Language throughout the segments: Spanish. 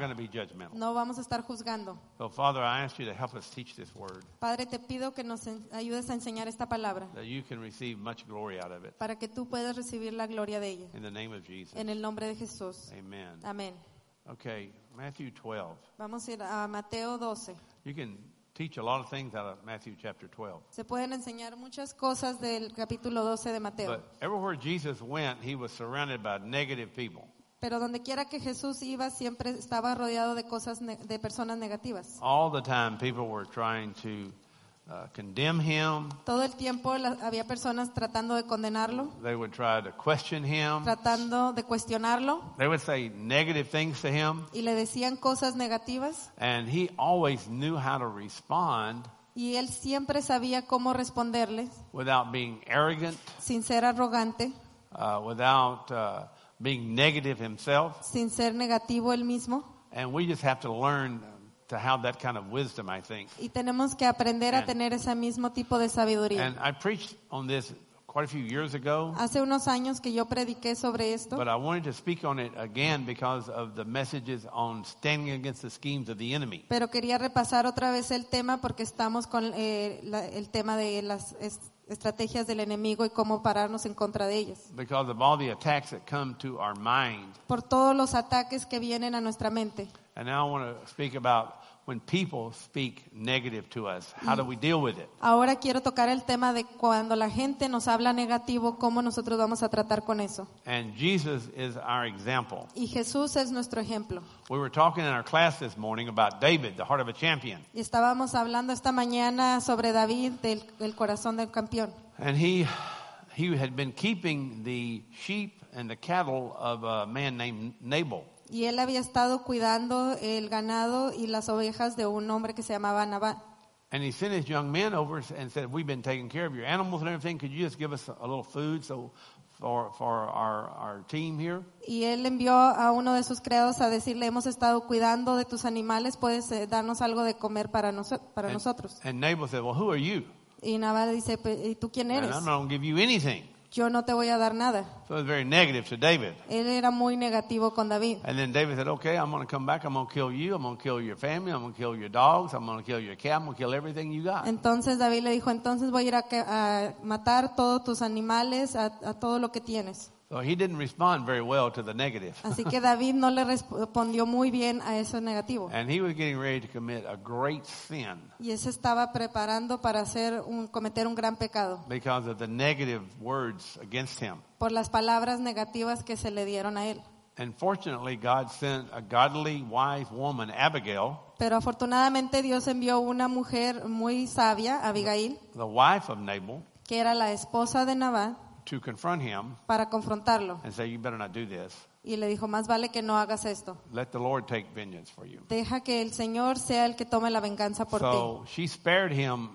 going to be judgmental. No vamos a estar juzgando. So, Father, I ask you to help us teach this word, Padre, te pido que nos ayudes a enseñar esta palabra that you can receive much glory out of it. para que tú puedas recibir la gloria de ella. In the name of Jesus. En el nombre de Jesús. Amen. Amén. Okay, Matthew 12. Vamos a ir a Mateo 12. You can teach a lot of things out of Matthew chapter 12. Se pueden enseñar muchas cosas del capítulo 12 de Mateo. But everywhere Jesus went, he was surrounded by negative people. Pero donde quiera que Jesús iba, siempre estaba rodeado de de personas negativas. All the time, people were trying to condemn him. Todo el tiempo había personas tratando de condenarlo, They would try to question him. tratando de cuestionarlo, They would say negative things to him. y le decían cosas negativas, And he always knew how to respond y él siempre sabía cómo responderles without being arrogant, sin ser arrogante, without being negative himself. sin ser negativo él mismo. And we just have to learn to have that kind of wisdom, I think. Y tenemos que aprender a tener ese mismo tipo de sabiduría. And I preached on this quite a few years ago, Hace unos años que yo prediqué sobre esto, but I wanted to speak on it again because of the messages on standing against the schemes of the enemy. pero quería repasar otra vez el tema porque estamos con el tema de las estrategias del enemigo y cómo pararnos en contra de ellas. Because of all the attacks that come to our mind. Por todos los ataques que vienen a nuestra mente. And now I want to speak about when people speak negative to us. How do we deal with it? Ahora quiero tocar el tema de cuando la gente nos habla negativo, cómo nosotros vamos a tratar con eso. And Jesus is our example. Y Jesús es nuestro ejemplo. We were talking in our class this morning about David, the heart of a champion. Y estábamos hablando esta mañana sobre David, del corazón del campeón. And he had been keeping the sheep and the cattle of a man named Nabal. Y él había estado cuidando el ganado y las ovejas de un hombre que se llamaba Nabal. And he sent his young men over and said, "We've been taking care of your animals and everything. Could you just give us a little food for our team here?" Y él envió a uno de sus criados a decirle, hemos estado cuidando de tus animales, puedes darnos algo de comer para nosotros. And Nabal said, "Well, who are you? Y Nabal dice, ¿y tú quién And eres? I'm not going to give you anything." Yo no te voy a dar nada. So it was very negative to David. Él era muy negativo con David. And then David said, "Okay, I'm going to come back. I'm going to kill you. I'm going to kill your family. I'm going to kill your dogs. I'm going to kill your cat. I'm going to kill everything you got." Entonces David le dijo, entonces voy a ir a matar todos tus animales, a todo lo que tienes. So he didn't respond very well to the negative. Así que David no le respondió muy bien a eso negativo. And he was getting ready to commit a great sin Y él se estaba preparando para cometer un gran pecado because of the negative words against him. por las palabras negativas que se le dieron a él. And fortunately, God sent a godly, wise woman, Abigail, Pero afortunadamente Dios envió una mujer muy sabia, Abigail, the wife of Nabal, que era la esposa de Nabal, to confront him para confrontarlo. and say, "You better not do this. Y le dijo, más vale que no hagas esto. Let the Lord take vengeance for you." Deja que el Señor sea el que tome la venganza por So she spared him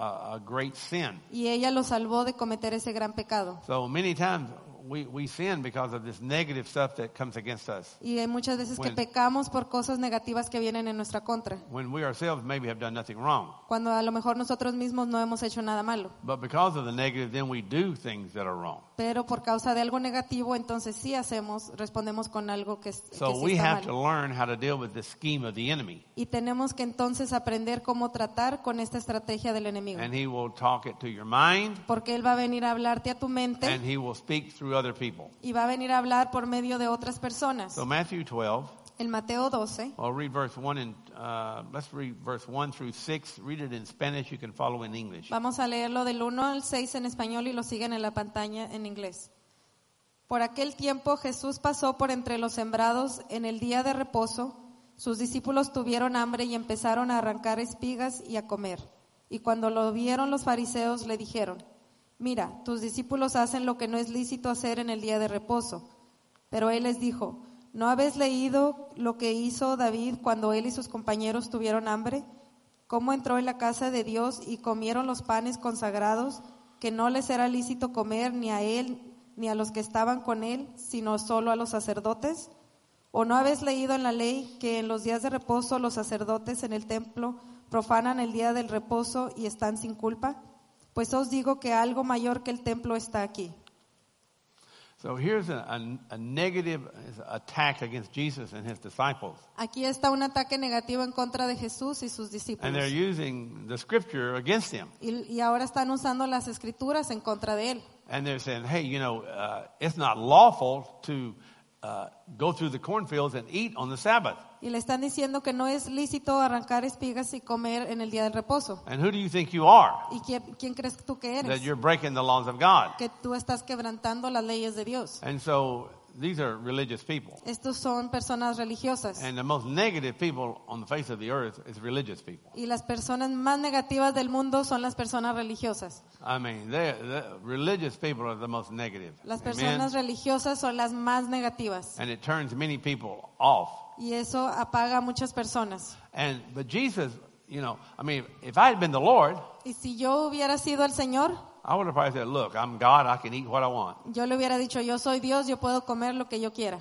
a great sin. ti. Y ella lo salvó de cometer ese gran pecado. So many times we sin because of this negative stuff that comes against us. Y hay muchas veces que pecamos por cosas negativas que vienen en nuestra contra. When we ourselves maybe have done nothing wrong. Cuando a lo mejor nosotros mismos no hemos hecho nada malo. But because of the negative, then we do things that are wrong. Pero por causa de algo negativo, entonces sí respondemos con algo que sí So we está have to mal. learn how to deal with the scheme of the enemy. Y tenemos que entonces aprender cómo tratar con esta estrategia del enemigo. And he will talk it to your mind, Porque él va a venir a hablarte a tu mente and he will speak through other people. y va a venir a hablar por medio de otras personas. So Matthew 12, En Mateo 12, I'll read verse 1 and let's read verse 1 through 6. Read it in Spanish, you can follow in English. vamos a leerlo del 1 al 6 en español y lo siguen en la pantalla en inglés. Por aquel tiempo Jesús pasó por entre los sembrados en el día de reposo. Sus discípulos tuvieron hambre y empezaron a arrancar espigas y a comer. Y cuando lo vieron los fariseos le dijeron, mira, tus discípulos hacen lo que no es lícito hacer en el día de reposo. Pero él les dijo, ¿no habéis leído lo que hizo David cuando él y sus compañeros tuvieron hambre? ¿Cómo entró en la casa de Dios y comieron los panes consagrados que no les era lícito comer ni a él ni a los que estaban con él, sino solo a los sacerdotes? ¿O no habéis leído en la ley que en los días de reposo los sacerdotes en el templo profanan el día del reposo y están sin culpa? Pues os digo que algo mayor que el templo está aquí. So here's a negative attack against Jesus and his disciples. Aquí está un ataque negativo en contra de Jesús y sus And discípulos. they're using the scripture against him. Y ahora están usando las escrituras en contra de él. And they're saying, hey, it's not lawful to go through the cornfields and eat on the Sabbath. Y le están diciendo que no es lícito arrancar espigas y comer en el día del reposo. And who do you think you are? ¿Y quién crees tú que That eres? you're breaking the laws of God. Que tú estás quebrantando las leyes de Dios. And so these are religious people. Estos son personas religiosas. And the most negative people on the face of the earth is religious people. Y las personas más negativas del mundo son las personas religiosas. I mean, religious people are the most negative. Las Amen? personas religiosas son las más negativas. And it turns many people off. Y eso apaga a muchas personas. But Jesus, if I had been the Lord, Y si yo hubiera sido el Señor, I would have probably said, look, I'm God, I can eat what I want. yo le hubiera dicho, yo soy Dios, yo puedo comer lo que yo quiera.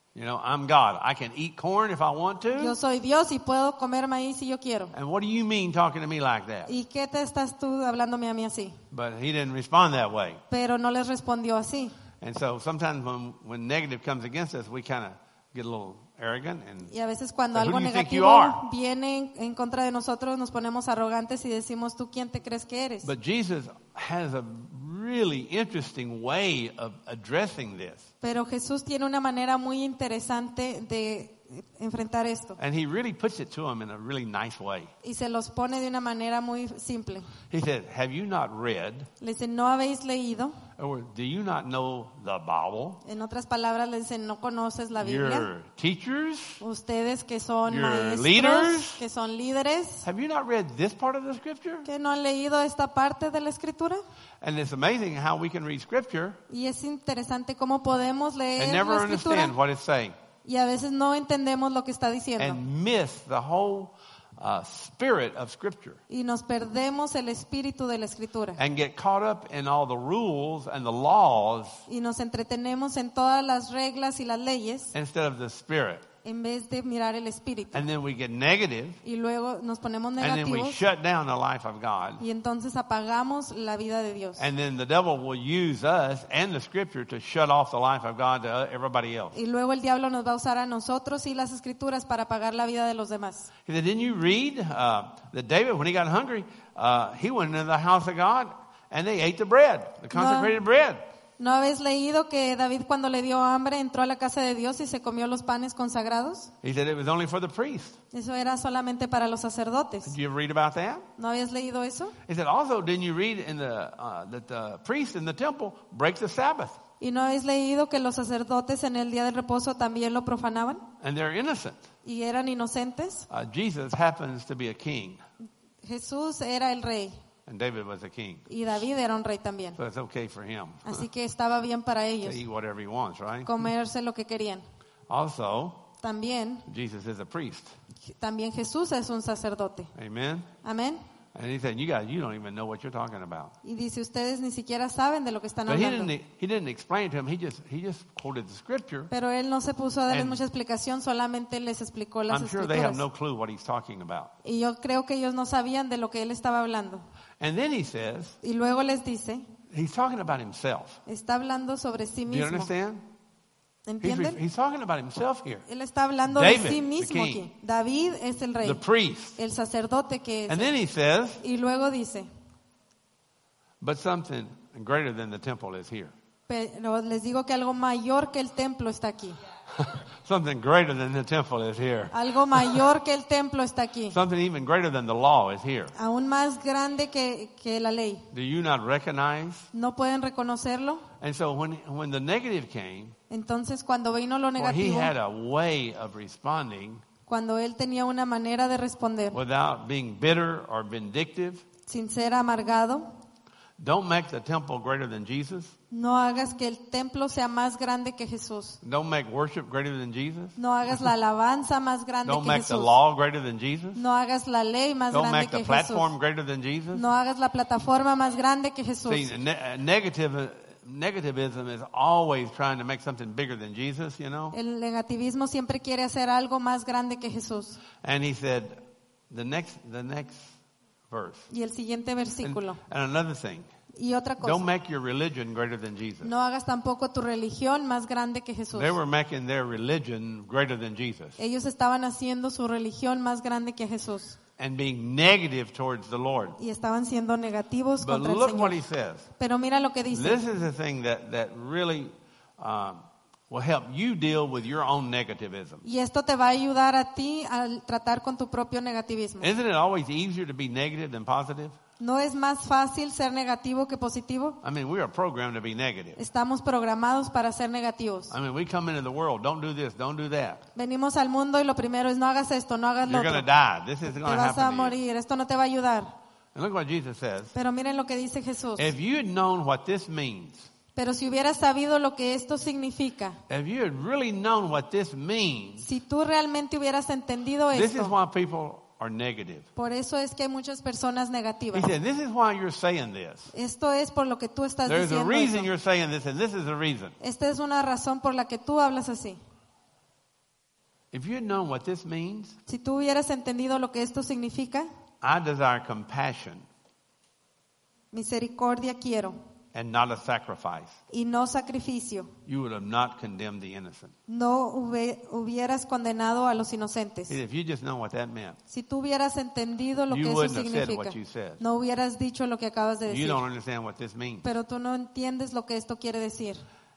I'm God. I can eat corn if I want Yo to. soy Dios y puedo comer maíz si yo quiero. And what do you mean talking to me like that? ¿Y qué te estás tú hablándome a mí así? But he didn't respond that way. Pero no les respondió así. And so sometimes when negative comes against us, we kind of get a little arrogant. Y a veces cuando But who algo do you think you negativo are? viene en contra de nosotros, nos ponemos arrogantes y decimos, ¿tú quién te crees que eres? But Jesus has a really interesting way of addressing this. Pero Jesús tiene una manera muy interesante de enfrentar esto. And he really puts it to them in a really nice way. Y se los pone de una manera muy simple. He said, have you not read, Le dice, ¿no habéis leído? or do you not know the Bible? En otras palabras, le dicen, ¿no conoces la Biblia? Your teachers, Ustedes que son Your maestros, leaders. que son líderes, have you not read this part of the scripture? que no han leído esta parte de la Escritura. And it's amazing how we can read scripture Y es interesante cómo podemos leer and never la Escritura understand what it's saying y a veces no entendemos lo que está diciendo. and miss the whole spirit of scripture Y nos perdemos el espíritu de la Escritura. and get caught up in all the rules and the laws Y nos entretenemos en todas las reglas y las leyes instead of the spirit. en vez de mirar el espíritu. And then we get negative, Y luego nos ponemos and then we negativos shut down the life of God. y entonces apagamos la vida de Dios. And then the devil will use us and the scripture to shut off the life of God to everybody else. Y luego el diablo nos va a usar a nosotros y las Escrituras para apagar la vida de los demás. He said, didn't you read that David, when he got hungry, he went into the house of God and they ate the bread, the consecrated bread. ¿No habéis leído que David cuando le dio hambre entró a la casa de Dios y se comió los panes consagrados? He said it was only for the priest. Eso era solamente para los sacerdotes. Did you ever read about that? ¿No habías leído eso? He said, also, didn't you read in that the priest in the temple breaks the Sabbath? ¿Y no habéis leído que los sacerdotes en el día del reposo también lo profanaban? And they're innocent. ¿Y eran inocentes? Jesus happens to be a king, Jesús era el rey and David was a king. y David era un rey también. So it's okay for him Así que estaba bien para to ellos eat whatever he wants, right? comerse lo que querían. Also, También Jesus is a priest. Jesús es un sacerdote. Amen? Amén. And he said, you don't even know what you're talking about. Y dice, ustedes ni siquiera saben de lo que están But he hablando. didn't explain it to him. He just quoted the scripture. Pero él no se puso a darles And mucha explicación, solamente les explicó las I'm sure they have escrituras. no clue what he's talking about. Y yo creo que ellos no sabían de lo que él estaba hablando. And then he says, Y luego les dice, he's talking about himself. está hablando sobre sí Do you mismo. understand? ¿Entienden? He's talking about himself here. Él está hablando David, de sí the mismo king. aquí. David es el The rey, priest. el sacerdote que es. And then he says, Y luego dice, but something greater than the temple is here. pero les digo que algo mayor que el templo está aquí. Something greater than the temple is here. Algo mayor que el templo está aquí. Something even greater than the law is here. Aún más grande que la ley. Do you not recognize? ¿No pueden reconocerlo? And so when the negative came, Entonces cuando vino lo or he negativo, had a way of responding cuando él tenía una manera de responder without being bitter or vindictive. sin ser amargado, Don't make the temple greater than Jesus. no hagas que el templo sea más grande que Jesús. Don't make worship greater than Jesus. No hagas la alabanza más grande Don't que make the Jesús. law greater than Jesus. No hagas la ley más Don't grande make the que platform Jesús. greater than Jesus. No hagas la plataforma más grande que Jesús. See, negativism is always trying to make something bigger than Jesus, you know. El negativismo siempre quiere hacer algo más grande que Jesús. And he said, the next verse. Y el siguiente versículo. And another thing, Y otra cosa, Don't make your religion greater than Jesus. no hagas tampoco tu religión más grande que Jesús. They were making their religion greater than Jesus Ellos estaban haciendo su religión más grande que Jesús and being negative towards the Lord. y estaban siendo negativos But contra el look what Señor. he says. Pero mira lo que dice. This is the thing that really will help you deal with your own negativism. Y esto te va a ayudar a ti a tratar con tu propio negativismo. Isn't it always easier to be negative than positive? ¿No es más fácil ser negativo que positivo? I mean, we are programmed to be negative. Estamos programados para ser negativos. I mean, we come into the world, don't do this, don't do that. Venimos al mundo y lo primero es no hagas esto, no hagas lo You're otro. going to die. This is Te going to vas a happen to you. morir, esto no te va a ayudar. And look what Jesus says. Pero miren lo que dice Jesús. If you had known what this means, Pero si hubieras sabido lo que esto significa, if you had really known what this means, si tú realmente hubieras entendido this is esto, why people are negative. por eso es que hay muchas personas He negativas. said, this is why you're saying this. Esto es por lo que tú estás There's a diciendo reason eso. you're saying this, and this is the reason. Esta es una razón por la que tú hablas así. If you had known what this means, Si tú hubieras entendido lo que esto significa, I desire compassion misericordia quiero and not a sacrifice. y no sacrificio, You would have not condemned the innocent. no hubieras condenado a los inocentes. He said, if you just know what that meant, Si tú hubieras entendido lo You que eso wouldn't have said significa, what you said. no hubieras dicho lo que acabas de you decir. don't understand what this means. Pero tú no entiendes lo que esto quiere decir.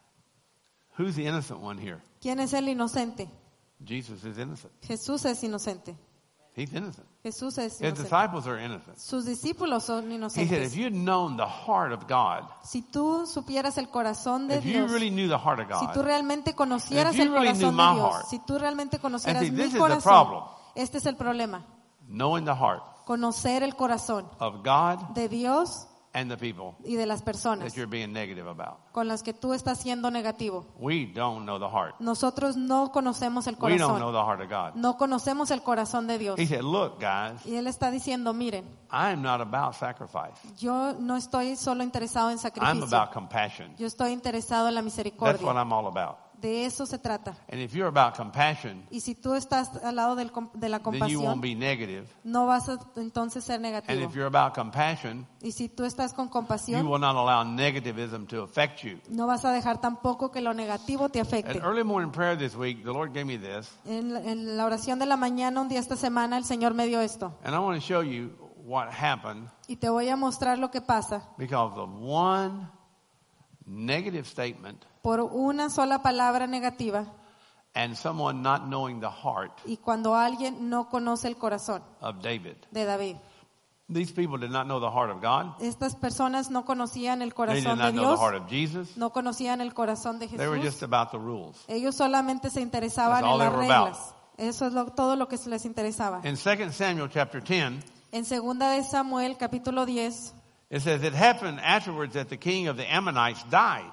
Who's the innocent one here? ¿Quién es el inocente? Jesus is innocent. Jesús es inocente. He's innocent. Jesús es His inocente. disciples are innocent. Sus discípulos son He said, inocentes. if you'd known the heart of God, Si tú supieras el corazón de if you Dios, really knew the heart of si tú God, realmente conocieras If you el really corazón knew de my Dios, heart. si tú realmente conocieras And see, this mi is the corazón, problem. este es el problema. knowing the heart Conocer el corazón of God de Dios and the people y de las personas that you're being negative about. con las que tú estás siendo negativo. We don't know the heart. Nosotros no conocemos el We don't know corazón. the heart of God. No conocemos el corazón de Dios. He said, look, guys, Y Él está diciendo, miren, I am not about sacrifice. yo no estoy solo interesado en I'm sacrificio. about compassion. Yo estoy interesado en la That's what misericordia. I'm all about. De eso se trata. And if you're about compassion, Y si tú estás al lado de la then you won't compasión, be negative. no vas a entonces ser And negativo. if you're about compassion, Y si tú estás con you compasión, will not allow negativism to affect you. no vas a dejar tampoco que lo negativo te At afecte. early morning prayer this week, the Lord gave me this, En la oración de la mañana, un día esta semana, el Señor me dio esto. and I want to show you what happened Y te voy a mostrar lo que pasa because of one negative statement por una sola palabra negativa and someone not knowing the heart y cuando alguien no conoce el corazón of David. de David. These people did not know the heart of God. Estas personas no conocían el They did corazón de not know the Dios, heart of Jesus. no conocían el corazón de They were Jesús. just about the rules. Ellos solamente se interesaban That's all en las they were about. reglas. Eso es todo lo que les interesaba. In 2 Samuel chapter 10, En 2 de Samuel, capítulo 10, it says, it happened afterwards that the king of the Ammonites died.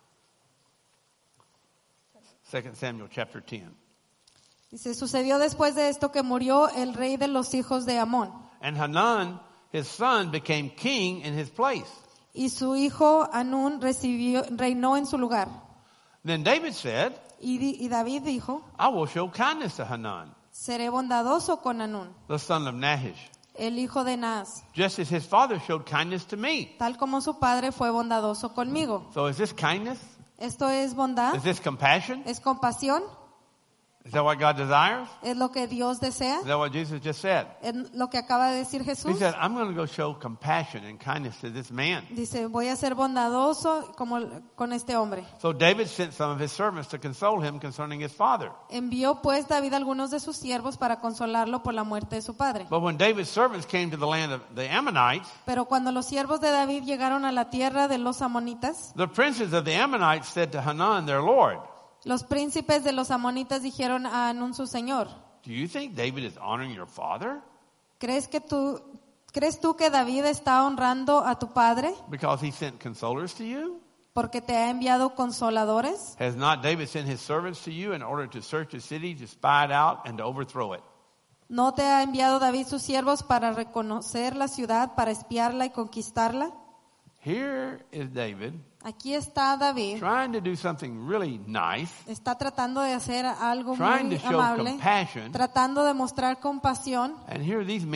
2 Samuel chapter 10. dice, sucedió después de esto que murió el rey de los hijos de Amón, And Hanan, his son, became king in his place. y su hijo Anún reinó en su lugar. Then David said, Y David dijo, I will show kindness to Hanan, seré bondadoso con Anún, the son of Nahash, el hijo de Naas, just as his father showed kindness to me. tal como su padre fue bondadoso conmigo. So is this kindness? Esto es bondad, Is this compassion? es compasión, Is that what God desires? es lo que Dios desea, Is that what Jesus just said? es lo que acaba de decir He Jesús. said, I'm going to go show compassion and kindness to this man. Dice, voy a ser bondadoso como con este hombre. So David sent some of his servants to console him concerning his father. Envió pues David a algunos de sus siervos para consolarlo por la muerte de su padre. But when David's servants came to the land of the Ammonites, Pero cuando los siervos de David llegaron a la tierra de los amonitas, the princes of the Ammonites said to Hanan, their lord, los príncipes de los amonitas dijeron a Anún su señor, do you think David is honoring your father? ¿crees tú que David está honrando a tu padre Because he sent consolers to you? porque te ha enviado consoladores? Has not David sent his servants to you in order to search the city, to spy it out, and to overthrow it? ¿No te ha enviado David sus siervos para reconocer la ciudad, para espiarla y conquistarla? Here is David Aquí está David. trying to do something really nice, Está tratando de hacer algo trying muy to show amable, compassion, tratando de mostrar compasión, and here are these men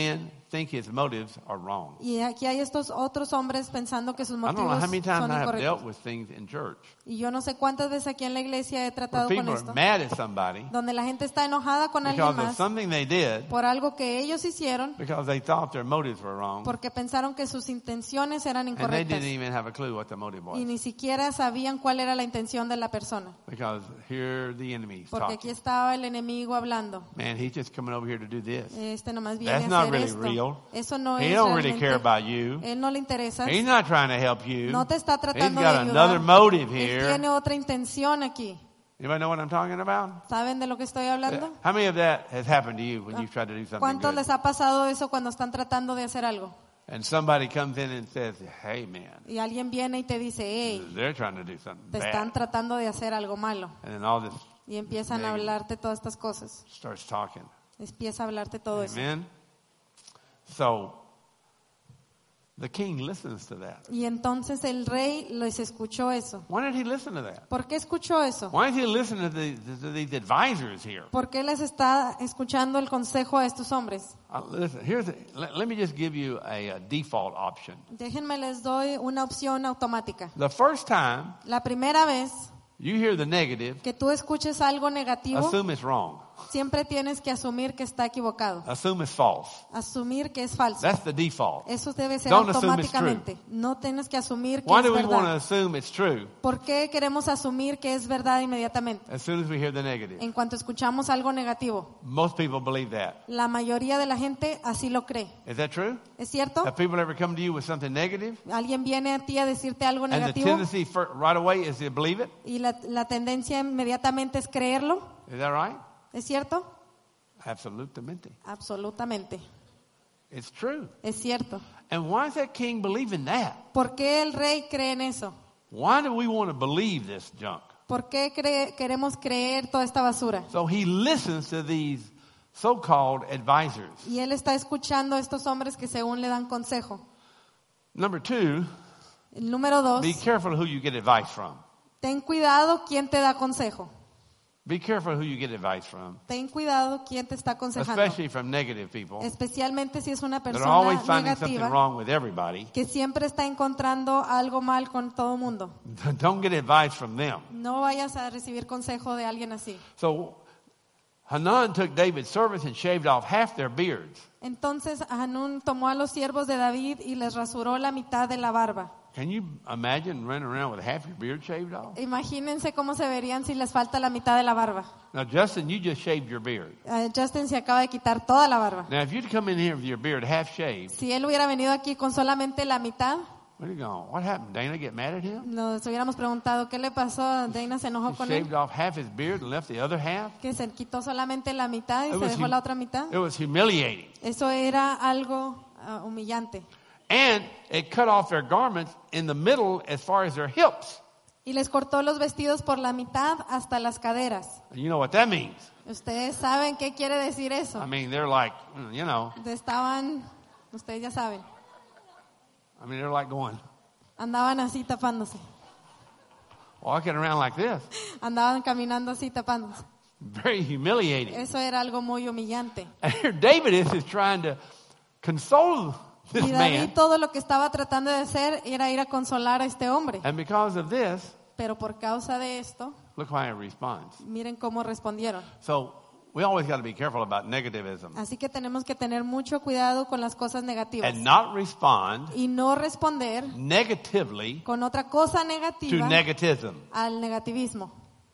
think his motives are wrong. Y aquí hay estos otros hombres pensando que sus I don't know motivos how many times son I have incorrectos. dealt with things in church Y yo no sé cuántas veces aquí en la iglesia he where tratado con people esto, are mad at somebody donde la gente está enojada con alguien because of más something they did por algo que ellos hicieron, because they thought their motives were wrong porque pensaron que sus intenciones eran and they incorrectas didn't even have a clue what the motive was y ni siquiera sabían cuál era la intención de la persona. because here the enemy is Porque aquí talking. estaba el enemigo hablando. Man, he's just coming over here to do this. Este nomás viene That's a not hacer really esto. real. Eso no He es don't really care realmente. about you. Él no le interesa. He's not trying to help you. No te está He's tratando de got another ayudar. motive Él here. tiene otra intención aquí. Anybody know what I'm talking about? ¿Saben de lo que estoy hablando? How many of that has happened to you when you've tried to do something ¿Cuántos good? les ha pasado eso cuando están tratando de hacer algo? And somebody comes in and says, hey man, Y alguien viene y te dice, hey, they're trying to do something te están bad. tratando de hacer algo malo. And then all this Y empiezan a hablarte todas estas cosas. starts talking. Empieza a hablarte todo eso. Amen? So, the king listens to that. Y entonces el rey les escuchó eso. Why did he listen to that? ¿Por qué escuchó eso? Why did he listen to these advisors here? ¿Por qué les está escuchando el consejo a estos hombres? Listen, let me just give you a default option. Déjenme les doy una opción automática. The first time La primera vez you hear the negative, que tú escuches algo negativo, assume it's wrong. siempre tienes que asumir que está equivocado. Assume it's false. Asumir que es falso. That's the default. Eso debe ser Don't assume it's automáticamente. No tienes que asumir que Why es do we want to verdad. assume it's true ¿Por qué queremos asumir que es verdad inmediatamente? as soon as we hear the negative? En cuanto escuchamos algo negativo, Most people believe that. la mayoría de la gente así lo cree. Is that true? ¿Es cierto? Have people ever come to you with something negative? Alguien viene a ti a decirte algo And the negativo tendency right away is to believe it? y la tendencia inmediatamente es creerlo. Is that right? ¿Es cierto? Absolutamente. Absolutamente. It's true. Es cierto. And why does that king believe in that? ¿Por qué el rey cree en eso? Why do we want to believe this junk? ¿Por qué queremos creer toda esta basura? So he listens to these so-called advisors. Y él está escuchando a estos hombres que según le dan consejo. Number two, El número 2, be careful who you get advice from. ten cuidado quién te da consejo. Be careful who you get advice from, Ten cuidado quién te está aconsejando. especially from negative people Especialmente si es una that are persona always finding something negativa wrong with everybody. que siempre está encontrando algo mal con todo el mundo. Don't get advice from them. No vayas a recibir consejo de alguien así. So Hanan took David's servants and shaved off half their beards. Entonces Hanún tomó a los siervos de David y les rasuró la mitad de la barba. Can you imagine running around with half your beard shaved off? Imagínense cómo se verían si les falta la mitad de la barba. Now, Justin, you just shaved your beard. Justin se acaba de quitar toda la barba. Now, if you'd come in here with your beard half shaved, Si él hubiera venido aquí con solamente la mitad, where are you going? What happened? Dana get mad at him? nos hubiéramos preguntado qué le pasó. Dana se enojó He con shaved él, off half his beard and left the other half? que se quitó solamente la mitad y It se was dejó la otra mitad. It was humiliating. Eso era algo humillante. And it cut off their garments in the middle as far as their hips. Y les cortó los vestidos por la mitad hasta las caderas. And you know what that means? Ustedes saben qué quiere decir eso. I mean, they're like, Ustedes ya saben, they're like going, andaban así tapándose. walking around like this. Andaban caminando así tapándose. Very humiliating. Eso era algo muy humillante. And here David is trying to console this Y David man. todo lo que estaba tratando de hacer era ir a consolar a este hombre. And because of this, Pero por causa de esto, look how he responds. miren cómo respondieron. So we always got to be careful about negativism Así que tenemos que tener mucho cuidado con las cosas negativas. and not respond Y no responder negatively con otra cosa to negativa negativism. al negativismo.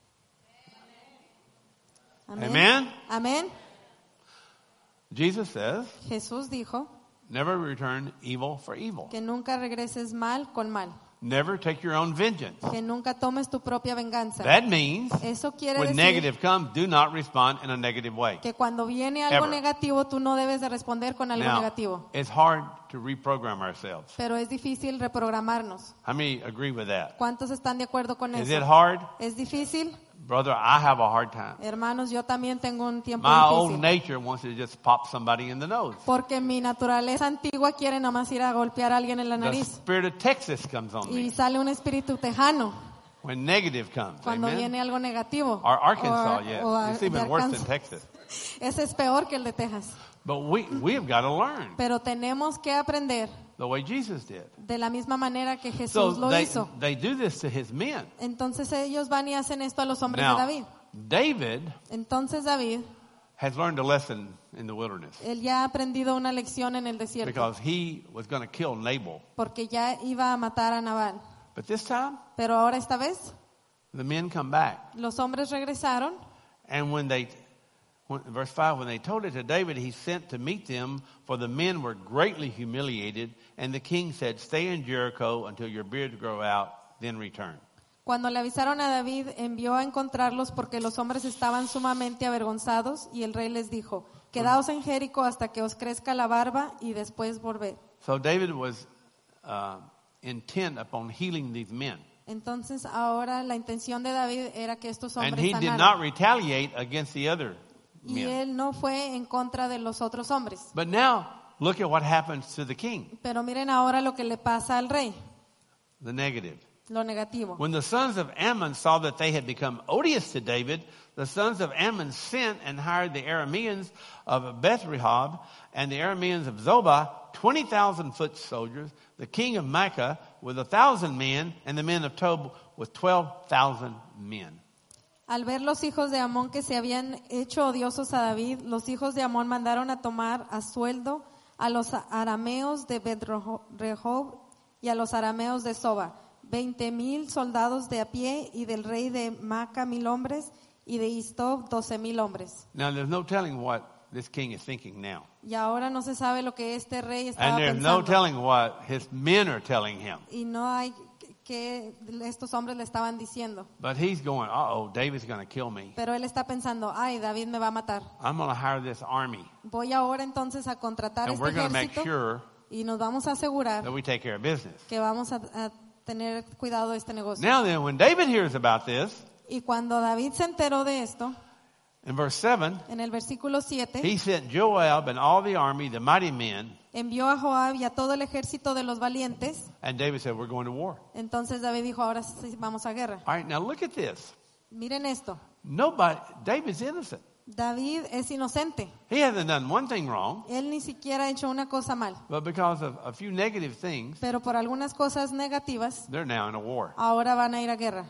Amen. Amén. Jesus says, Jesús dijo never return evil for evil. que nunca regreses mal con mal. Never take your own vengeance. Que nunca tomes tu propia venganza. That means Eso quiere when decir negative comes, do not respond in a negative way. que cuando viene algo Ever. negativo, tú no debes de responder con algo Now, negativo. it's hard to reprogram ourselves. Pero es difícil reprogramarnos. How many agree with that? ¿Cuántos están de acuerdo con Is it eso? hard? ¿Es difícil? Brother, I have a hard time. Hermanos, yo también tengo un tiempo My old difícil. nature wants to just pop somebody in the nose. Porque mi naturaleza antigua quiere nomás ir a golpear a alguien en la The nariz. spirit of Texas comes on Y me sale un espíritu tejano when negative comes. cuando Amen? viene algo negativo. Or Arkansas, O- yes. o It's de even worse than Arkansas. Texas. Ese es peor que el de Texas. But we have got to learn Pero tenemos que aprender the way Jesus did. de la misma manera que So Jesús lo hizo. they do this to his men. Entonces ellos van y hacen esto a los hombres de Now, David. David Entonces David, has learned a lesson in the wilderness él ya ha aprendido una lección en el desierto, because he was going to kill Nabal. porque ya iba a matar a Nabal. But this time, Pero ahora esta vez, the men come back. los hombres regresaron And verse 5, when they told it to David, he sent to meet them, for the men were greatly humiliated. And the king said, stay in Jericho until your beard grow out, then return. Cuando le avisaron a David, envió a encontrarlos porque los hombres estaban sumamente avergonzados, y el rey les dijo, quedaos en Jericó hasta que os crezca la barba y después volved. So David was intent upon healing these men. Entonces ahora la intención de David era que estos And hombres he did sanaran. not retaliate against the other Y men. él no fue en contra de los otros hombres. But now, look at what happens to the king, Pero miren ahora lo que le pasa al rey, the negative. lo negativo. When the sons of Ammon saw that they had become odious to David, the sons of Ammon sent and hired the Arameans of Beth-rehob and the Arameans of Zobah, 20,000 foot soldiers, the king of Maacah with 1,000 men, and the men of Tob with 12,000 men. Al ver los hijos de Amón que se habían hecho odiosos a David, los hijos de Amón mandaron a tomar a sueldo a los arameos de Bet-rehob y a los arameos de Soba, 20,000 soldados de a pie, y del rey de Maacah 1,000 hombres, y de Istob 12,000 hombres. Now, there's no telling what this king is thinking now. Y ahora no se sabe lo que este rey estaba And there's no pensando. telling what his men are telling him. Y no hay que estos hombres le estaban diciendo. But he's going, uh-oh, David's going to kill me. Pero él está pensando, ay, David me va a matar. I'm going to hire this army. Voy ahora entonces a contratar And este we're going to make ejército sure y nos vamos a asegurar that we take care of business. que vamos a tener cuidado de este negocio. Now then, when David hears about this, Y cuando David se enteró de esto, in verse 7, en el versículo 7, he sent Joab and all the army, the mighty men, envió a Joab y a todo el ejército de los valientes. and David said, we're going to war. Entonces David dijo, ahora sí vamos a guerra. All right, now look at this. Miren esto, David's innocent. David es inocente. He hasn't done one thing wrong, Él ni siquiera ha hecho una cosa mal. but because of a few negative things, Pero por algunas cosas negativas, they're now in a war. ahora van a ir a guerra.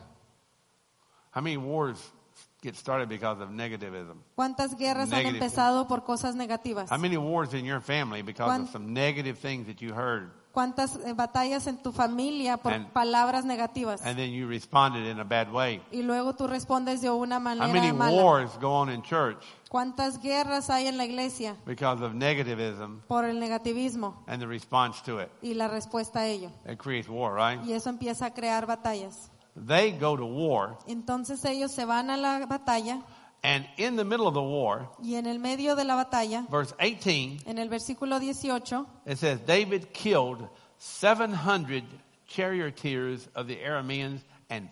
How many wars get started because of negativism? ¿Cuántas guerras han Negative. empezado por cosas negativas? How many wars in your family because Cuán- of some negative things that you heard, ¿Cuántas batallas en tu familia por And- palabras negativas? and then you responded in a bad way? Y luego tú respondes de una How manera many mala. wars go on in church ¿Cuántas guerras hay en la iglesia because of negativism por el negativismo and the response to it? y la respuesta a ello? It creates war, right? Y eso empieza a crear batallas. They go to war, Entonces ellos se van a la batalla, and in the middle of the war, y en el medio de la batalla, verse 18, en el versículo 18, it says, David killed 700 charioteers of the Arameans and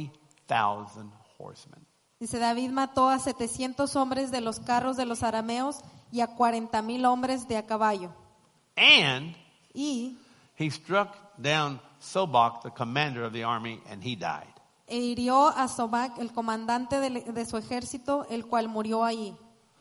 40,000 horsemen. dice, David mató a 700 hombres de los carros de los arameos y a 40,000 hombres de a caballo. And Y he struck down Sobach, the commander of the army, and he died. e hirió a Sobac, el comandante de su ejército, el cual murió allí.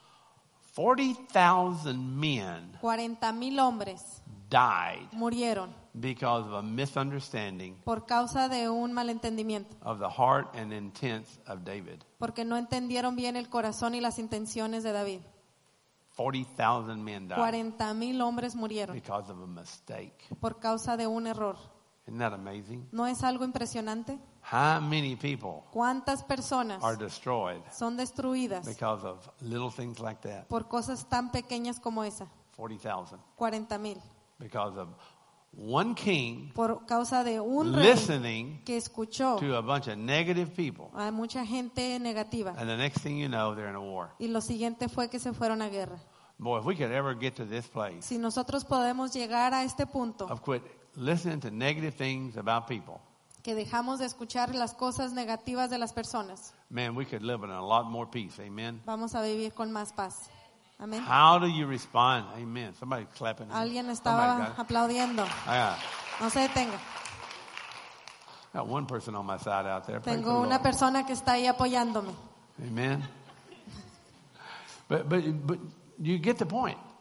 40,000 men 40,000 hombres died murieron because of a misunderstanding por causa de un malentendimiento, of the heart and intents of David. porque no entendieron bien el corazón y las intenciones de David. 40,000 men died 40,000 hombres murieron because of a mistake. por causa de un error. Isn't that amazing? ¿No es algo impresionante? How many people ¿Cuántas personas are destroyed son destruidas because of little things like that? por cosas tan pequeñas como esa? 40,000. 40,000. Because of one king Por causa de un rey listening que escuchó to a bunch of negative people. a mucha gente negativa. And the next thing you know, they're in a war. Y lo siguiente fue que se fueron a guerra. Boy, if we could ever get to this place Si nosotros podemos llegar a este punto, of quit listening to negative things about people, que dejamos de escuchar las cosas negativas de las personas, man, we could live in a lot more peace. Amen. vamos a vivir con más paz. Amén. How do you respond? Amen. Somebody's clapping. Alguien Somebody estaba got it. aplaudiendo. I No se detenga. got one person on my side out there. Praise the Tengo una Lord. persona que está ahí apoyándome. Amen. But you get the point.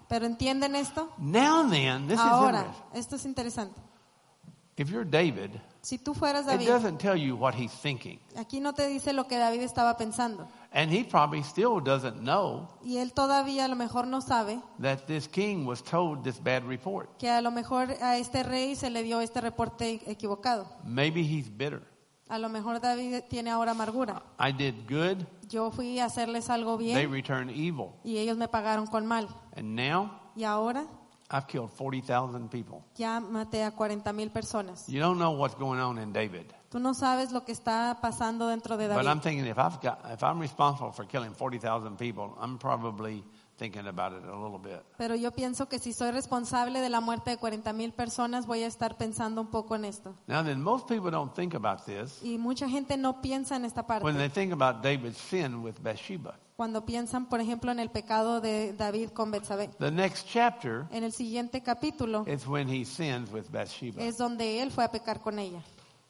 Pero ¿entienden esto? Now then, this is Ahora, interesting. esto es interesante. If you're David, Si tú fueras it David, doesn't tell you what he's thinking. aquí no te dice lo que David estaba pensando. And he probably still doesn't know Y él todavía a lo mejor no sabe that this king was told this bad report. que a lo mejor a este rey se le dio este reporte equivocado. Maybe he's bitter. A lo mejor David tiene ahora amargura. I did good, Yo fui a hacerles algo they bien returned evil. y ellos me pagaron con mal. And now Y ahora I've killed 40,000 people. ya maté a 40,000 personas. You don't know what's going on in David. Tú no sabes lo que está pasando dentro de But I'm David. thinking if I'm responsible for killing 40,000 people, I'm probably thinking about it a little bit. Pero yo pienso que si soy responsable de la muerte de 40,000 personas, voy a estar pensando un poco en esto. Now then, most people don't think about this Y mucha gente no piensa en esta when parte. they think about David's sin with Bathsheba. Cuando piensan, por ejemplo, en el pecado de David con Betsabé. The next chapter En el siguiente capítulo is when he sins with Bathsheba. es donde él fue a pecar con ella.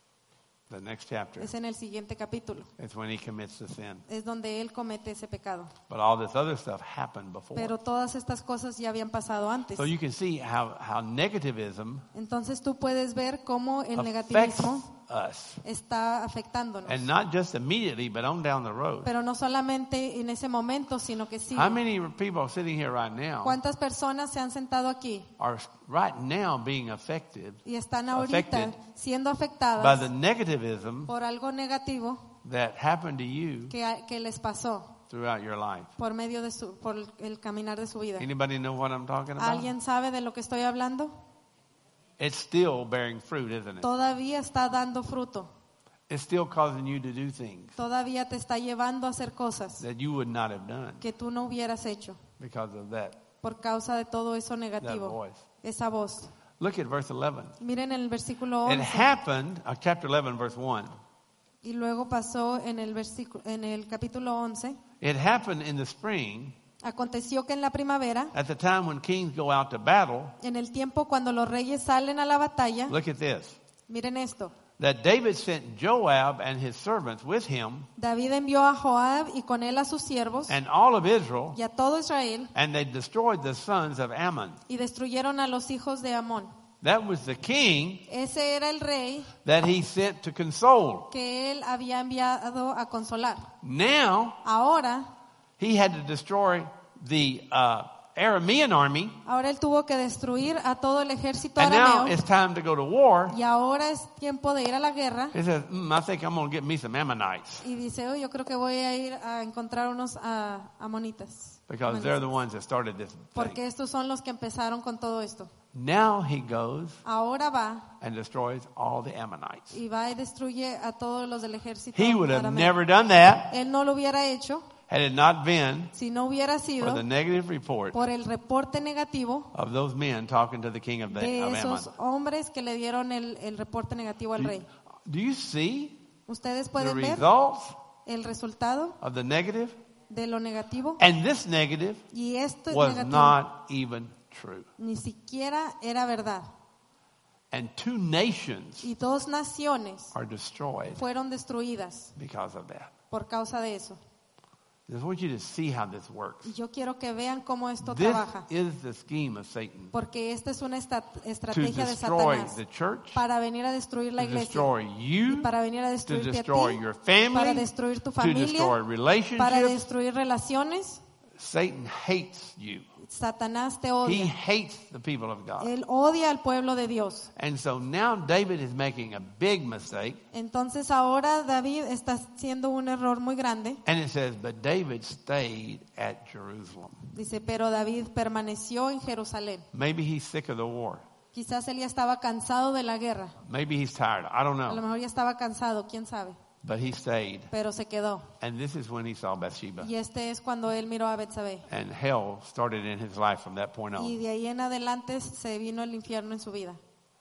The next chapter Es en el siguiente capítulo. is when he commits the sin. Es donde él comete ese pecado. But all this other stuff happened before. Pero todas estas cosas ya habían pasado antes. So you can see how negativism Entonces tú puedes ver cómo el affects negativismo us. está afectándonos. And not just immediately, but on down the road. Pero no solamente en ese momento, sino que sí. How many people sitting here right now ¿Cuántas personas se han sentado aquí are right now being affected y están ahorita affected siendo by afectadas the negativism por algo negativo that happened to you que les pasó throughout your life? por medio de por el caminar de su vida? Anybody know what I'm talking about? ¿Alguien sabe de lo que estoy hablando? It's still bearing fruit, isn't it? Todavía está dando fruto. It's still causing you to do things Todavía te está llevando a hacer cosas that you would not have done que tú no hubieras hecho because of that por causa de todo eso negativo. voice. Esa voz. Look at verse 11. Miren el versículo It 11. happened, chapter 11, verse 1. Y luego pasó en el capítulo 11. It happened in the spring, Aconteció que en la primavera, at the time when kings go out to battle. en el tiempo cuando los reyes salen a la batalla, Look at this. miren esto. That David sent Joab and his servants with him David envió a Joab y con él a sus siervos and all of Israel, y a todo Israel and they destroyed the sons of Ammon. y destruyeron a los hijos de Amón. That was the king Ese era el rey that he sent to console. que él había enviado a consolar. Now, Ahora he had to destroy the Aramean army, él tuvo que destruir a todo el ejército and now arameo it's time to go to war. y ahora es tiempo de ir a la guerra. He says, I think I'm going to get me some Ammonites Y dice, yo creo que voy a ir a encontrar unos amonitas. because they're the ones that started this Porque thing. estos son los que empezaron con todo esto. Now he goes Ahora va and destroys all the Ammonites. y va y destruye a todos los del ejército He would have arameo. never done that Él no lo hubiera hecho had it not been si no hubiera for sido the negative report por el reporte negativo of those men talking to the king of de Ammon. esos hombres que le dieron el reporte negativo al rey. Do you see Ustedes the pueden ver results el resultado of the negative? de lo negativo And this negative y esto was negativo not even true. ni siquiera era verdad. And two nations Y dos naciones are destroyed fueron destruidas because of that. por causa de eso. I just want you to see how this works. Y yo quiero que vean cómo esto This trabaja. is the scheme of Satan Porque esta es una to estrategia de destroy Satanás the church, para venir a destruir la to iglesia, destroy y you, para venir a to destruirte a destroy ti, your para family, destruir tu to destroy familia, para relationships. destruir relaciones. Satan hates you. Satanás te He odia. hates the people of God. Él odia al pueblo de Dios. And so now David is making a big mistake. Entonces ahora David está haciendo un error muy grande. And it says, but David stayed at Jerusalem. Dice, pero David permaneció en Jerusalén. Maybe he's sick of the war. Quizás él ya estaba cansado de la guerra. Maybe he's tired. I don't A lo know. mejor ya estaba cansado, quién sabe. But he stayed. Pero se quedó. And this is when he saw Bathsheba. Y este es cuando él miró a Betsabé. And hell started in his life from that point Y on. de ahí en adelante se vino el infierno en su vida.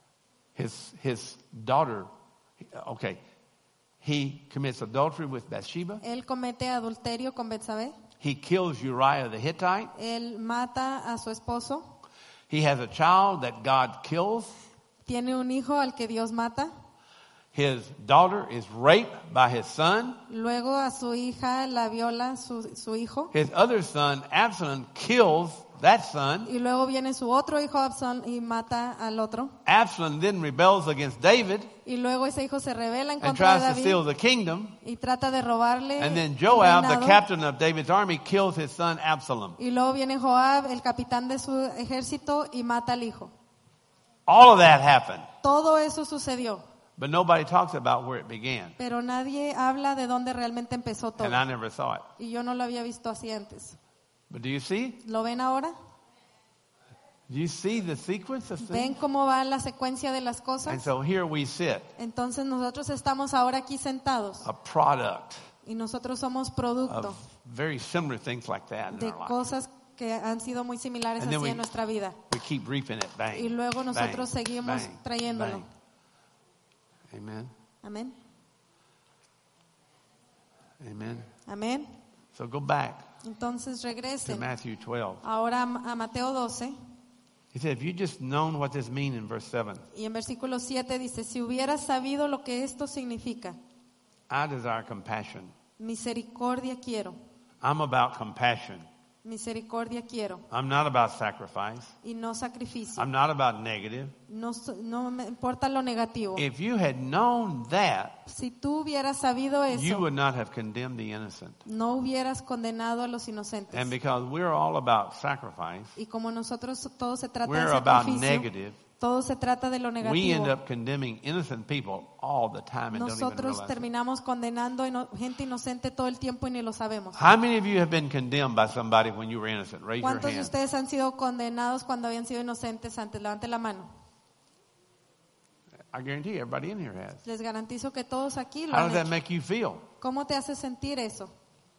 His daughter, okay, he commits adultery with Bathsheba. Él comete adulterio con Betsabé. He kills Uriah the Hittite. Él mata a su esposo. He has a child that God kills. Tiene un hijo al que Dios mata. His daughter is raped by his son. Luego a su hija la viola su hijo. His other son, Absalom, kills that son. Y luego viene su otro hijo Absalón y mata al otro. Absalom then rebels against David Y luego ese hijo se rebela en and contra de tries to steal David the kingdom. y trata de robarle And then el Joab, the reinado. captain of David's army, kills his son Absalom. Y luego viene Joab, el capitán de su ejército, y mata al hijo. All of that happened. Todo eso sucedió, But nobody talks about where it began. pero nadie habla de dónde realmente empezó todo. And I never saw it. Y yo no lo había visto así antes. But do you see? ¿Lo ven ahora? Do you see the sequence of ¿Ven things? cómo va la secuencia de las And cosas? so here we sit, Entonces nosotros estamos ahora aquí sentados a product y nosotros somos producto of very similar things like that in de our life. cosas que han sido muy similares And then así en nuestra vida. We keep reaping it. Bang. Y luego nosotros bang, seguimos bang, trayéndolo. bang. Amen. Amén. Amen. Amén. So go back Entonces to regresen Matthew 12. ahora a Mateo 12 He said, if you just known what this means in verse 7, y en versículo 7 dice, si hubieras sabido lo que esto significa, I desire compassion. misericordia quiero, I'm about compassion. misericordia quiero I'm not about sacrifice. y no sacrificio. I'm not about negative. No me importa lo negativo. If you had known that, Si tú hubieras sabido you eso, would not have condemned the innocent. no hubieras condenado a los inocentes. And because we're all about sacrifice, Y como nosotros todo se trata de we're about sacrificio, negative, todo se trata de lo we end negativo. up condemning innocent people all the time and don't even Nosotros realize it. terminamos condenando gente inocente todo el tiempo y ni lo sabemos. How many of you have been condemned by somebody when you were innocent? Raise your ¿Cuántos de hand. ustedes han sido condenados cuando habían sido inocentes antes? Levante la mano. I guarantee you, everybody in here has. Les garantizo que todos aquí lo How han does that hecho. make you feel? ¿Cómo te hace sentir eso?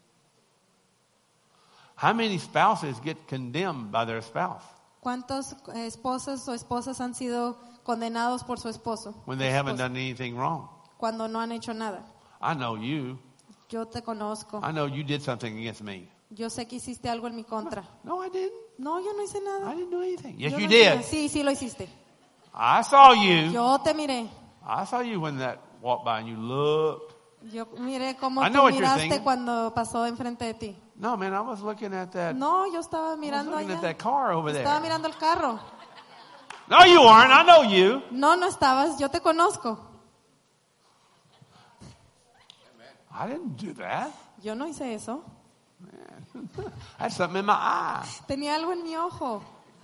How many spouses get condemned by their spouse ¿Cuántos esposos o esposas han sido condenados por su esposo? when they su haven't esposa, done anything wrong? cuando no han hecho nada. I know you. Yo te conozco. I know you did something against me. Yo sé que hiciste algo en mi contra. No, I didn't. No, yo no hice I nada. didn't do anything. Yes, Yo you no hice nada. did. Sí, sí lo hiciste. I saw you. Yo te miré. I saw you when that walked by and you looked. Yo miré cómo I tú know what you're miraste thinking. cuando pasó enfrente de ti. No, man, I was looking at that. No, yo estaba I was mirando looking at allá. that car over Estaba there. mirando el carro. No, you aren't. I know you. No, no estabas. Yo te conozco. I didn't do that. Yo no hice eso. I had something in my eye. Tenía algo en mi ojo.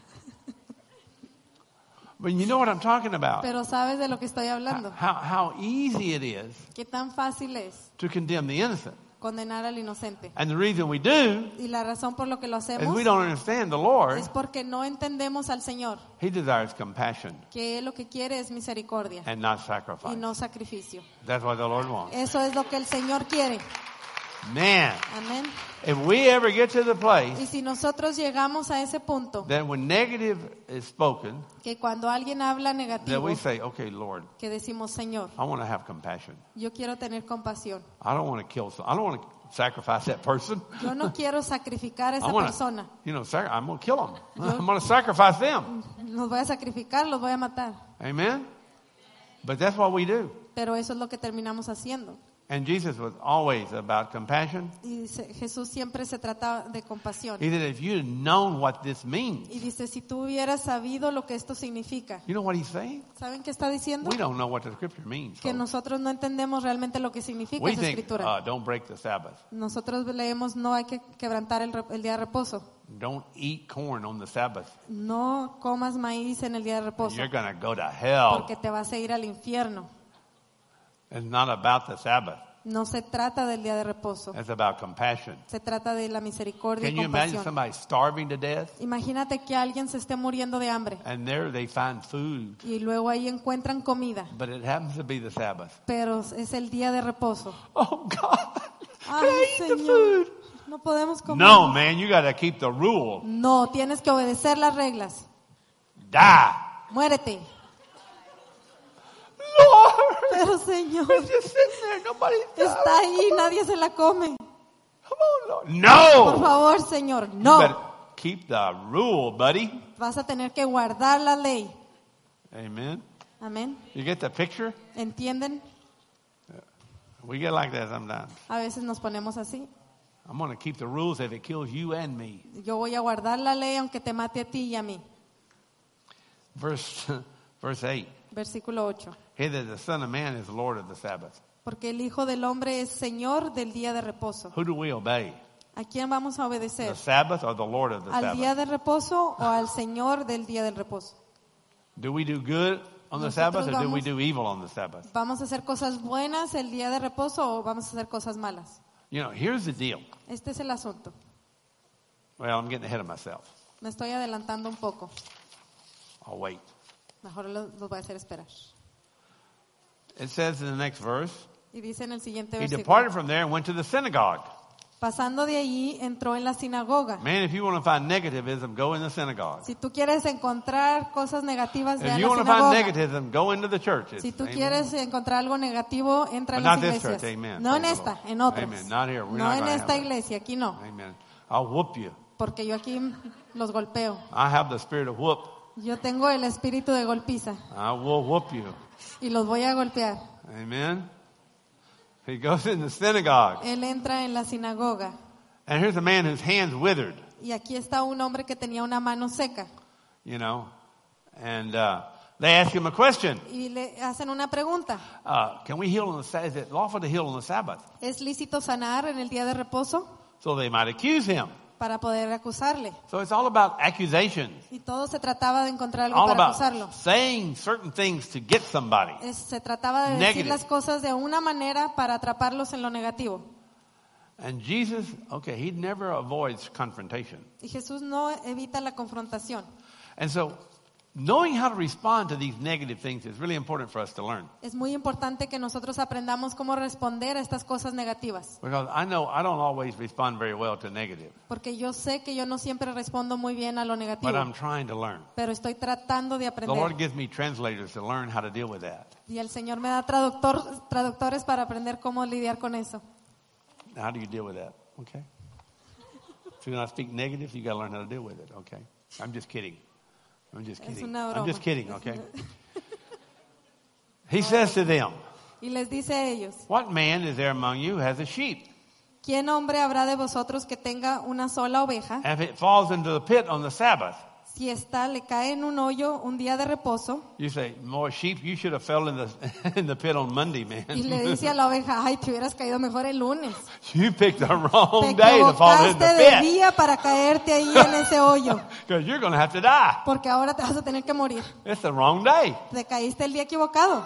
But you know what I'm talking about. Pero sabes de lo que estoy hablando. How easy it is Qué tan fácil es to condemn the innocent. condenar al inocente. And the reason we do Y la razón por lo que lo is hacemos we don't understand the Lord. es porque no entendemos al Señor, He desires compassion que Él lo que quiere es misericordia and not y sacrifice. no sacrificio. That's what the Lord wants. Eso es lo que el Señor quiere. Man, Amén. if we ever get to the place Y si nosotros llegamos a ese punto, that when negative is spoken, que cuando alguien habla that negativo, we say, okay, Lord, que decimos, Señor, I want to have compassion. yo quiero tener compasión. I don't want to kill I don't want to sacrifice that person. Yo no quiero sacrificar a I esa want persona. to, I'm going to kill them. I'm going to sacrifice them. Los voy a sacrificar, los voy a matar. Amen? But that's what we do. Pero eso es lo que terminamos haciendo. And Jesus was always about compassion. Y dice, Jesús siempre se trata de compasión. He said, if you had known what this means, Y dice, si tú hubieras sabido lo que esto significa. you know what he's saying? ¿Saben qué está diciendo? We don't know what the scripture means. Que folks. nosotros no entendemos realmente lo que significa We esa think, escritura. don't break the Sabbath. Nosotros leemos, no hay que quebrantar el día de reposo. Don't eat corn on the Sabbath. No comas maíz en el día de reposo. You're going to go to hell. Porque te vas a ir al infierno. It's not about the Sabbath. No se trata del día de reposo. It's about compassion. Se trata de la misericordia Can y you imagine compasión. somebody starving to death? Imagínate que alguien se esté muriendo de hambre And there they find food. y luego ahí encuentran comida, But it happens to be the Sabbath. pero es el día de reposo. Oh, God. Ay, Can I eat the Señor, food? no podemos comer. No, man, you got to keep the rule. No, tienes que obedecer las reglas. Die. Muérete. Lord. Pero Señor, It's just sitting there. Nobody's está ahí, nadie se la come. Come on, Lord. Por No. favor, Señor, You no. better keep the rule, buddy. Vas a tener que guardar la ley. Amen. Amén. You get the picture? ¿Entienden? We get like that sometimes. A veces nos ponemos así. I'm going to keep the rules if it kills you and me. Yo voy a guardar la ley aunque te mate a ti y a mí. Verse 8. Versículo 8. Here that the Son of Man is Lord of the Sabbath. Porque el Hijo del Hombre es Señor del día de reposo. Who do we obey? ¿A quién vamos a obedecer? The Sabbath or the Lord of the ¿Al Sabbath? día de reposo o al Señor del día del reposo? Do we do good on the Nosotros Sabbath or do we vamos- do evil on the Sabbath? ¿Vamos a hacer cosas buenas el día de reposo o vamos a hacer cosas malas? You know, here's the deal. Este es el asunto. Well, I'm getting ahead of myself. Me estoy adelantando un poco. I'll wait. Mejor los voy a hacer esperar. It says in the next verse, Y dice en el siguiente he versículo. departed from there and went to the synagogue. Pasando de allí, entró en la sinagoga. Man, if you want to find negativism, go in the synagogue. Si tú quieres encontrar cosas negativas, ve If a you la want to find sinagoga. negativism, go into the churches. Si tú Amen. quieres encontrar algo negativo, entra But en las not this iglesias. church, amen. No en Praise the esta, Lord. en otras. Amen. Not here. We're No not en gonna esta have that. iglesia, aquí no. Amen. I'll whoop you. Porque yo aquí los golpeo. I have the spirit of whoop. Yo tengo el espíritu de golpiza I will whoop you. y los voy a golpear. Amen. He goes in the synagogue. Él entra en la sinagoga And here's a man whose hands withered, y aquí está un hombre que tenía una mano seca you know. And they ask him a question. y le hacen una pregunta. Can we heal on the Sabbath? Is it lawful to heal on the Sabbath? ¿Es lícito sanar en el día de reposo? So they might accuse him. Para poder acusarle. So it's all about accusations. Y todo se trataba de encontrar algo All para about acusarlo. saying certain things to get somebody. Se trataba de decir Negative. las cosas de una manera para atraparlos en lo negativo. And Jesus, okay, he never avoids confrontation. Y Jesús no evita la confrontación. And so knowing how to respond to these negative things is really important for us to learn. Es muy importante que nosotros aprendamos cómo responder a estas cosas negativas. Because I know I don't always respond very well to negative, Porque yo sé que yo no siempre respondo muy bien a lo negativo. but I'm trying to learn. Pero estoy tratando de The Lord aprender. gives me translators to learn how to deal with that. Y el Señor me da traductores para aprender cómo lidiar con eso. How do you deal with that? Okay. If you're not speak negative, you got to learn how to deal with it. Okay. I'm just kidding. I'm just Es kidding. una I'm broma. just kidding. Okay. He says to them, Y les dice a ellos, "What man is there among you who has a sheep? ¿quién hombre habrá de vosotros que tenga una sola oveja? And if it falls into the pit on the Sabbath, Si ésta le cae en un hoyo un día de reposo, you say, more sheep, you should have fell in the in the pit on Monday, man. y le dice a la oveja, ay, te hubieras caído mejor el lunes. You picked the wrong Te day to fall in equivocaste the de pit día para caerte ahí en ese hoyo, because you're going to have to die. porque ahora te vas a tener que morir. It's the wrong day. Te caíste el día equivocado.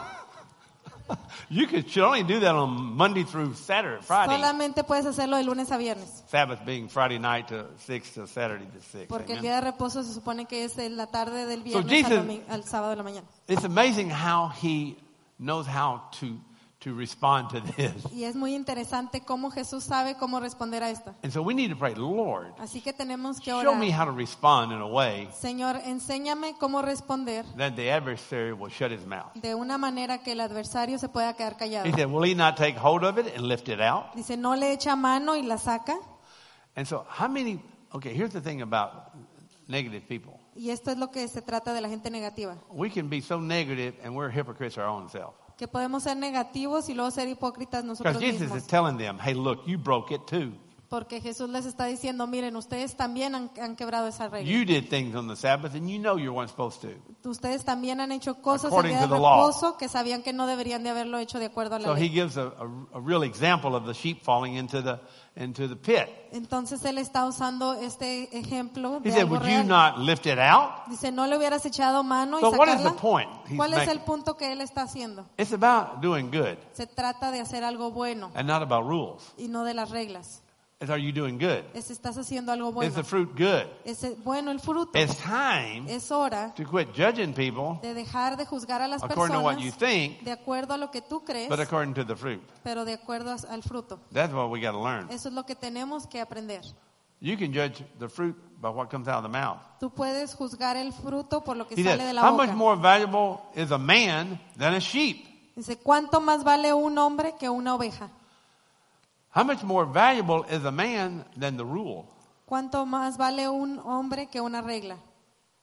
You should only do that on Monday through Saturday, Friday. Solamente puedes hacerlo de lunes a viernes, Sabbath being Friday night to 6 to Saturday to 6. porque el Amen. día de reposo se supone que es en la tarde del So viernes Jesus- al sábado de la mañana. It's amazing how he knows how to respond to this. Y es muy interesante cómo Jesús sabe cómo responder a esto. And so we need to pray, Lord, Así que tenemos que show me orar. how to respond in a way Señor, enséñame cómo responder that the adversary will shut his mouth. de una manera que el adversario se pueda quedar callado. He said, will he not take hold of it and lift it out? Dice, no le echa mano y la saca. And so how many, okay, here's the thing about negative people. Y esto es lo que se trata de la gente negativa. We can be so negative and we're hypocrites our own self. Que podemos ser negativos y luego ser hipócritas nosotros Because Jesus mismos. is telling them, hey, look, you broke it too. Porque Jesús les está diciendo, miren, ustedes también han quebrado esa regla. You did things on the Sabbath and you know you weren't supposed to. Ustedes también han hecho cosas el According día to de the law. reposo que sabían que no deberían de haberlo hecho de acuerdo a la So he ley. gives a real example of the sheep falling into the pit. Entonces él está usando este ejemplo He de said, algo would you real. not lift it out? Dice, ¿no le hubieras echado mano y So what is the sacarla? point he's ¿Cuál es making? el punto que él está haciendo? It's about doing good Se trata de hacer algo bueno and not about rules. y no de las reglas. It's are you doing good? Estás haciendo algo Is bueno. the fruit good? Es bueno el fruto. It's time Es hora to quit judging people de dejar de juzgar a las according to what you personas think, de acuerdo a lo que tú crees, but according to the fruit. pero de acuerdo al fruto. That's what we got to learn. Eso es lo que tenemos que aprender. You can judge the fruit by what comes out of the mouth. Tú puedes juzgar el fruto por lo que He sale said, de la how much boca. more valuable is a man than a sheep? Dice, ¿cuánto más vale un hombre que una oveja? How much more valuable is a man than the rule? ¿Cuánto más vale un hombre que una regla?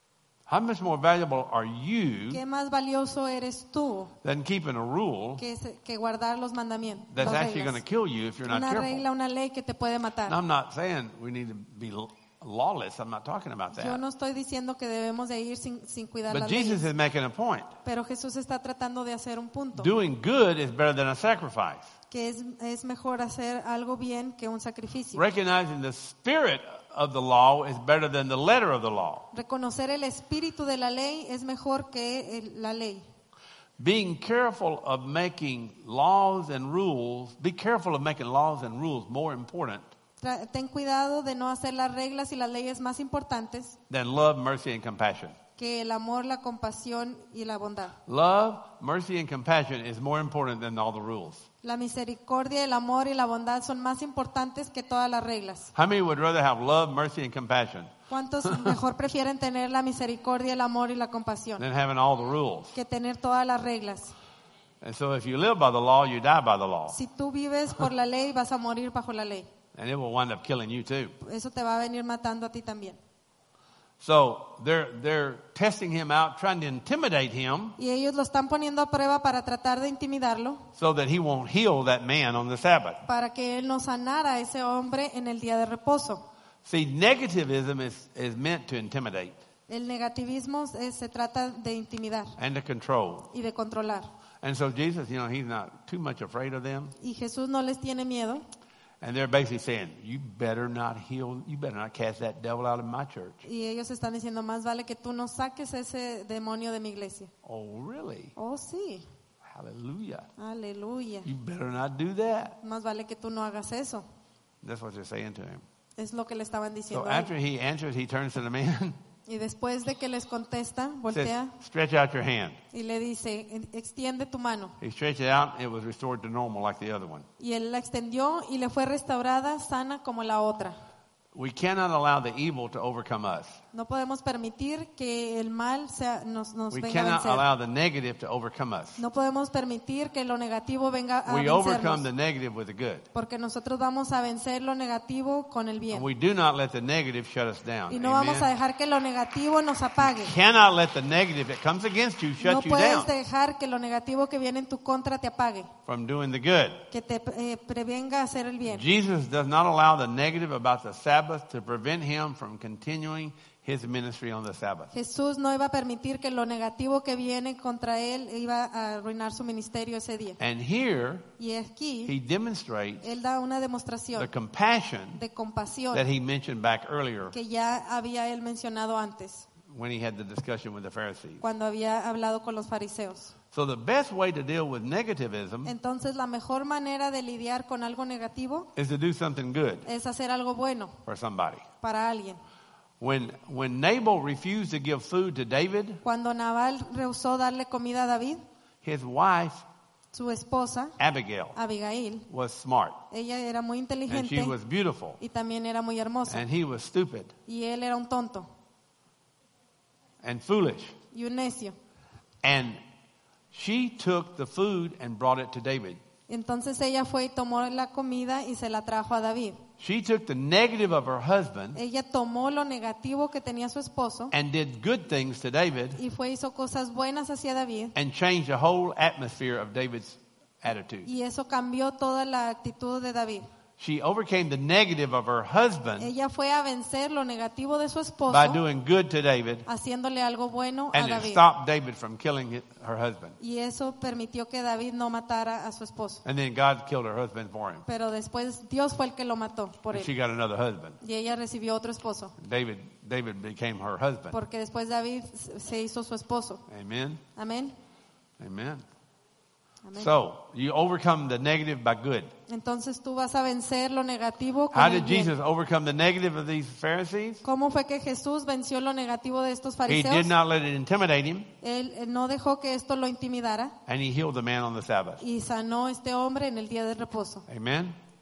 How much more valuable are you ¿Qué más valioso eres tú than keeping a rule que guardar los mandamientos? that's las actually going to reglas? kill you if you're not Una careful? regla, una ley que te puede matar. Now, I'm not saying we need to be lawless. I'm not talking about Yo that. no estoy diciendo que debemos de ir sin cuidar But las Jesus leyes, is making a point. pero Jesús está tratando de hacer un punto, Doing good is better than a sacrifice. que es mejor hacer algo bien que un sacrificio. Recognizing the spirit of the law is better than the letter of the law. Reconocer el espíritu de la ley es mejor que la ley. Being careful of making laws and rules, be careful of making laws and rules more important Ten cuidado de no hacer las reglas y las leyes más importantes than love, mercy, and compassion. que el amor, la compasión y la bondad. Love, mercy, and compassion is more important than all the rules. La misericordia, el amor y la bondad son más importantes que todas las reglas. How many would rather have love, mercy, and compassion ¿Cuántos mejor prefieren tener la misericordia, el amor y la compasión than having all the rules? que tener todas las reglas? And so if you live by the law, you die by the law. Si tú vives por la ley, vas a morir bajo la ley. And it will wind up killing you too. Eso te va a venir matando a ti también. So they're testing him out, trying to intimidate him Y ellos lo están poniendo a prueba para tratar de intimidarlo, so that he won't heal that man on the Sabbath. para que él no sanara a ese hombre en el día de reposo. See, negativism is meant to intimidate El negativismo se trata de intimidar and to control. y de controlar. And so Jesus, he's not too much afraid of them. Y Jesús no les tiene miedo. And they're basically saying, you better not cast that devil out of my church. Y ellos están diciendo, más vale que tú no saques ese demonio de mi iglesia. Oh, really? Oh, sí. Hallelujah. Aleluya. You better not do that. Más vale que tú no hagas eso. That's what they're saying to him. Es lo que le estaban So diciendo. after he answers, he turns to the man, Y después de que les contesta, says, voltea stretch out your hand. y le dice, extiende tu mano. He stretched it out, it was restored to normal like the other one. Y él la extendió y le fue restaurada sana como la otra. We cannot allow the evil to overcome us. No podemos permitir que el mal nos We venga a cannot vencer. allow the negative to overcome us. No podemos permitir que lo negativo venga a We overcome the vencernos. negative with the good. Porque nosotros vamos a vencer lo negativo con el And bien. we do not let the negative shut us down. Y no vamos a Amen. dejar que lo negativo nos apague. Cannot let the negative that comes against you No shut you puedes down dejar que lo negativo que viene en tu contra te apague. from doing the good. Que te prevenga a hacer el bien. Jesus does not allow the negative about the Sabbath to prevent him from continuing his ministry on the Sabbath. Jesús no iba a permitir que lo negativo que viene contra él iba a arruinar su ministerio ese día. And here Y aquí he demonstrates él da una the demostración compassion de compasión that he mentioned back earlier que ya había él mencionado antes, when he had the discussion with the Pharisees. cuando había hablado con los fariseos. So the best way to deal with negativism Entonces la mejor manera de lidiar con algo negativo is to do something good es hacer algo bueno for somebody. para alguien. When Nabal refused to give food to David, Cuando Nabal rehusó darle comida a David, his wife, su esposa, Abigail, Abigail, was smart ella era muy and inteligente she was beautiful y también era muy hermosa. and he was stupid Y él era un tonto and foolish. y un necio. And she took the food and brought it to David. Entonces ella fue y tomó la comida y se la trajo a David. She took the negative of her husband Ella tomó lo negativo que tenía su esposo and did good things to David y fue hizo cosas buenas hacia David. and changed the whole atmosphere of David's attitude. Y eso cambió toda la actitud de David. She overcame the negative of her husband Ella fue a vencer lo negativo de su esposo by doing good to David, haciéndole algo bueno a and it David. stopped David from killing her husband. Y eso permitió que David no matara a su esposo. And then God killed her husband for him. Pero después Dios fue el que lo mató por And she él. got another husband. Y ella recibió otro esposo. David became her husband. Porque después David se hizo su esposo. Amen. Amén. Amen. Amén. So, you overcome the negative by good. Entonces tú vas a vencer lo negativo How con el did bien. Jesus overcome the negative of these Pharisees? ¿Cómo fue que Jesús venció lo negativo de estos He fariseos? did not let it intimidate him, Él no dejó que esto lo intimidara and he healed the man on the Sabbath. y sanó a este hombre en el día de reposo. Amen.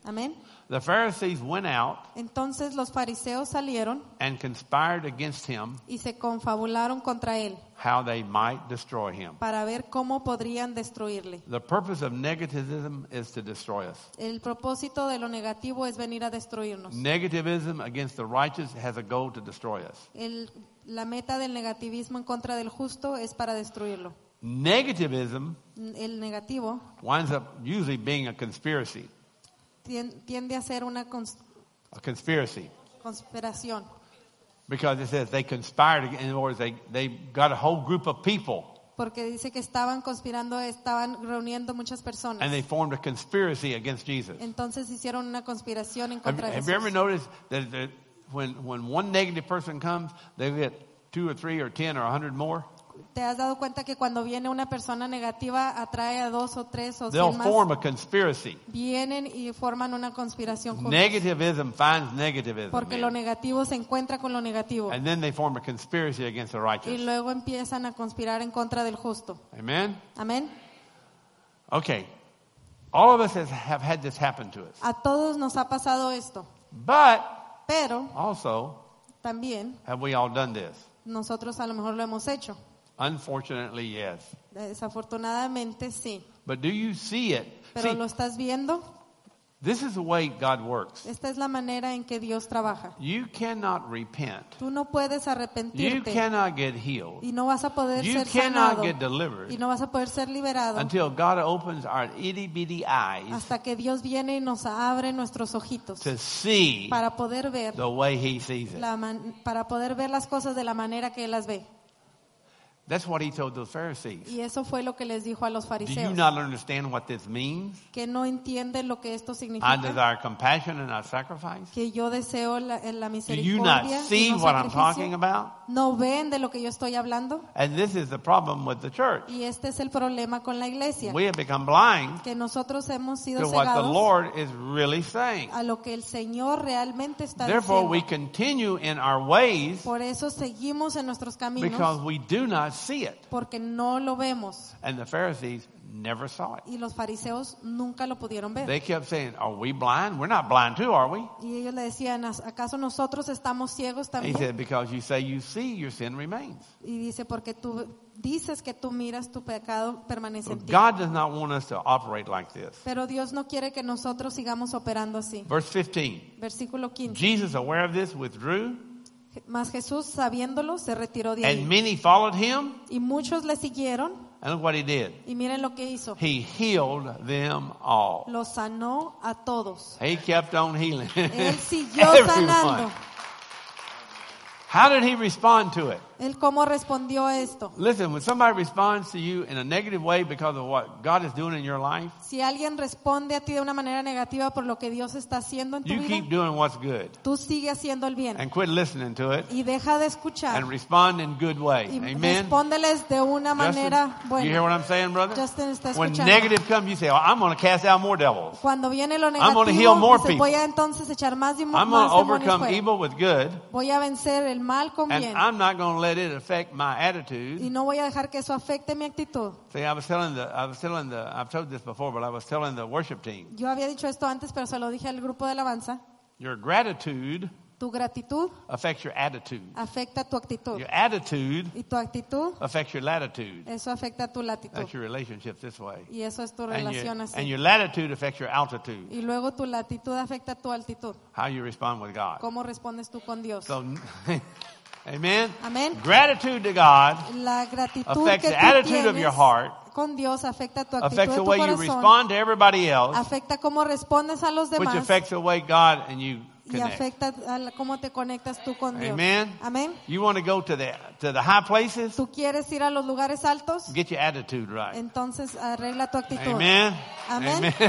Amén. The Pharisees went out Entonces los fariseos salieron and conspired against him y se confabularon contra él how they might destroy him. para ver cómo podrían destruirle. The purpose of negativism is to destroy us. El propósito de lo negativo es venir a destruirnos. Negativism against the righteous has a goal to destroy us. La meta del negativismo en contra del justo es para destruirlo. Negativism El negativo winds up usually being a conspiracy. tiende a ser una A conspiracy. conspiración. Because it says they conspired, in other words, they got a whole group of people Porque dice que estaban conspirando, estaban reuniendo muchas personas. and they formed a conspiracy against Jesus. Entonces hicieron una conspiración en Have, contra de have you ever Jesús. noticed that when one negative person comes, they get 2 or 3 or 10 or 100 more? ¿Te has dado cuenta que cuando viene una persona negativa atrae a 2 o 3 o They'll 100 más? form a conspiracy. Vienen y forman una conspiración juntos. Negativism finds negativism. Porque lo negativo se encuentra con lo negativo. And then they form a conspiracy against the Y righteous. luego empiezan a conspirar en contra del justo. Amen? Amén. Okay. All of us have had this happen to us. A todos nos ha pasado esto. But Pero also, también have we all done this? nosotros a lo mejor lo hemos hecho. Unfortunately, yes. Desafortunadamente sí. But do you see it? Pero See, lo estás viendo. this is the way God works. Esta es la manera en que Dios trabaja. You cannot repent. Tú no puedes You arrepentirte cannot get healed. y no vas a poder You ser cannot sanado get delivered y no vas a poder ser liberado until God opens our itty bitty eyes hasta que Dios viene y nos abre nuestros ojitos to see para poder ver the way He sees it. para poder ver las cosas de la manera que Él las ve. That's what He told the Pharisees. Y eso fue lo que les dijo a los Do you fariseos, not understand what this means? que no entienden lo que esto I significa, desire compassion and not sacrifice. que yo deseo la Do you not misericordia see y no what I'm talking sacrificio. about? No ven de lo que yo estoy hablando. And this is the problem with the church. Y este es el problema con la iglesia, We have become blind que nosotros hemos sido to what the cegados Lord is really saying. a lo que el Señor realmente está Therefore, we diciendo. continue in our ways Por eso seguimos en nuestros caminos, because we do not see it. porque no lo vemos. And the Pharisees never saw it. Y los fariseos nunca lo pudieron ver. They kept saying, are we blind? We're not blind too, are we? Y ellos le decían, ¿acaso nosotros estamos ciegos And he también? said, because you say you see, your sin remains. Y dice, porque tú dices que tú miras, tu pecado permanece en ti. God does not want us to operate like this. Pero Dios no quiere que nosotros sigamos operando así. Verse 15. Versículo 15. Jesus, aware of this, withdrew, Mas Jesús, sabiéndolo, se retiró de and ahí. many followed him. Y muchos le siguieron. And look what he did. Y miren lo que hizo. He healed them all. Los sanó a todos. He kept on healing. Él siguió sanando. Everyone. How did he respond to it? Él cómo respondió a esto. Listen, when somebody responds to you in a negative way because of what God is doing in your life, Si alguien responde a ti de una manera negativa por lo que Dios está haciendo en tu you keep vida, doing what's good tú sigue haciendo el bien and quit listening to it y deja de escuchar and respond in good way. y Amen. respóndeles de una Justin, manera you hear buena. what I'm saying, brother? Justin está When escuchando. negative comes, you say, oh, I'm going to cast out more devils. Cuando viene lo I'm gonna heal negativo, more dice, people. voy a entonces echar más, I'm going más to demonios overcome fuera. evil with good, Voy a vencer el mal con and bien I'm not going to let it affect my y attitude. no voy a dejar que eso afecte mi actitud. See, I've told this before, but I was telling the worship team, Yo había dicho esto antes, pero se lo dije al grupo de alabanza. your gratitude Tu gratitud affects your attitude. afecta tu actitud Your attitude y tu actitud, affects your latitude. eso afecta tu latitud That's your relationship this way. y eso es tu And relación and así. your latitude affects your altitude, Y luego tu latitud afecta tu altitud. how you respond with God. ¿Cómo respondes tú con Dios? So, amen. Amén. Gratitude to God La gratitud affects que the tú attitude of your tienes heart, con Dios afecta tu actitud affects de the tu way you corazón, respond to everybody else, afecta cómo respondes a los which demás affects the way God and you y connect. afecta cómo te conectas tú con Dios. Amen. Amén. You want to go to the high places? ¿Tú quieres ir a los lugares altos? Get your attitude right. Entonces arregla tu actitud. Amen. Amén. Amen.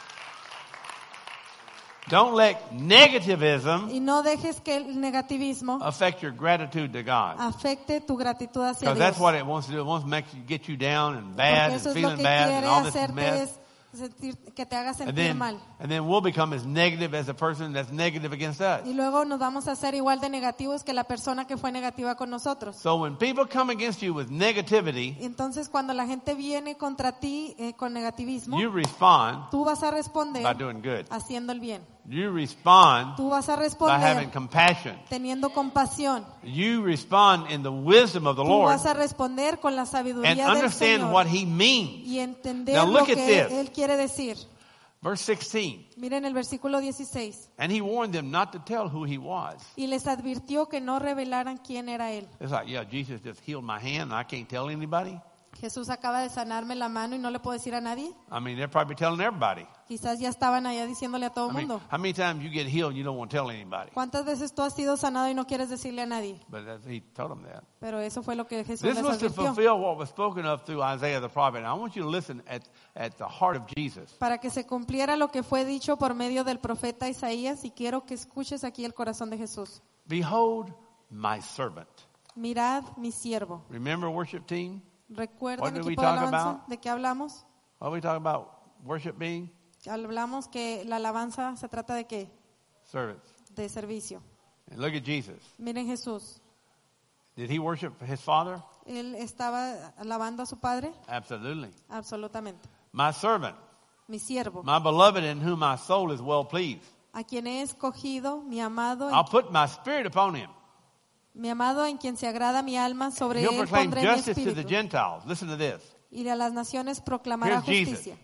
Don't let negativism Y no dejes que el negativismo affect your gratitude to God. afecte tu gratitud hacia Because Dios. that's what it wants to do. It wants to get you down and Porque bad and eso es lo feeling que bad and quiere all this hacerte mess. es que te haga sentir mal. And then we'll become as negative as the person that's negative against us. Y luego nos vamos a hacer igual de negativos que la persona que fue negativa con nosotros. So when people come against you with negativity, Entonces cuando la gente viene contra ti con negativismo, you respond tú vas a responder by doing good. haciendo el bien. You respond Tú vas a by having responder compassion. teniendo compasión. You respond in the wisdom of the Tú Lord vas a responder con la and sabiduría del understand Señor what He means. y entender Now lo look at que this. Él quiere decir. Verse 16. Miren el versículo 16. And He warned them not to tell who He was. Y les advirtió que no revelaran quién era Él. It's like, yeah, Jesus just healed my hand and I can't tell anybody. Jesús acaba de sanarme la mano y no le puedo decir a nadie. I mean, they're probably telling everybody. Quizás ya estaban allá diciéndole a todo el I mean, mundo. how many times you get healed and you don't want to tell anybody? ¿Cuántas veces tú has sido sanado y no quieres decirle a nadie? But He told them that. Pero eso fue lo que Jesús This les was to advirtió. fulfill what was spoken of through Isaiah the prophet. And I want you to listen at the heart of Jesus. Para que se cumpliera lo que fue dicho por medio del profeta Isaías, y quiero que escuches aquí el corazón de Jesús. Behold my servant. Mirad mi siervo. Remember, worship team? What ¿Recuerdan, did we equipo de talk alabanza, about? de qué hablamos? What are we talking about? Worship being? Hablamos que la alabanza se trata de qué? Servants. De servicio. And look at Jesus. Miren Jesús. Did He worship His Father? ¿Él estaba alabando a su Padre? Absolutely. Absolutamente. My servant, Mi siervo, my beloved in whom my soul is well pleased. a quien he escogido, mi amado, I'll put my spirit upon him. en quien se agrada mi alma, sobre He'll él proclaim pondré mi justice to the espíritu. Gentiles. Listen to this. Y a las naciones proclamará Here's Jesus. justicia.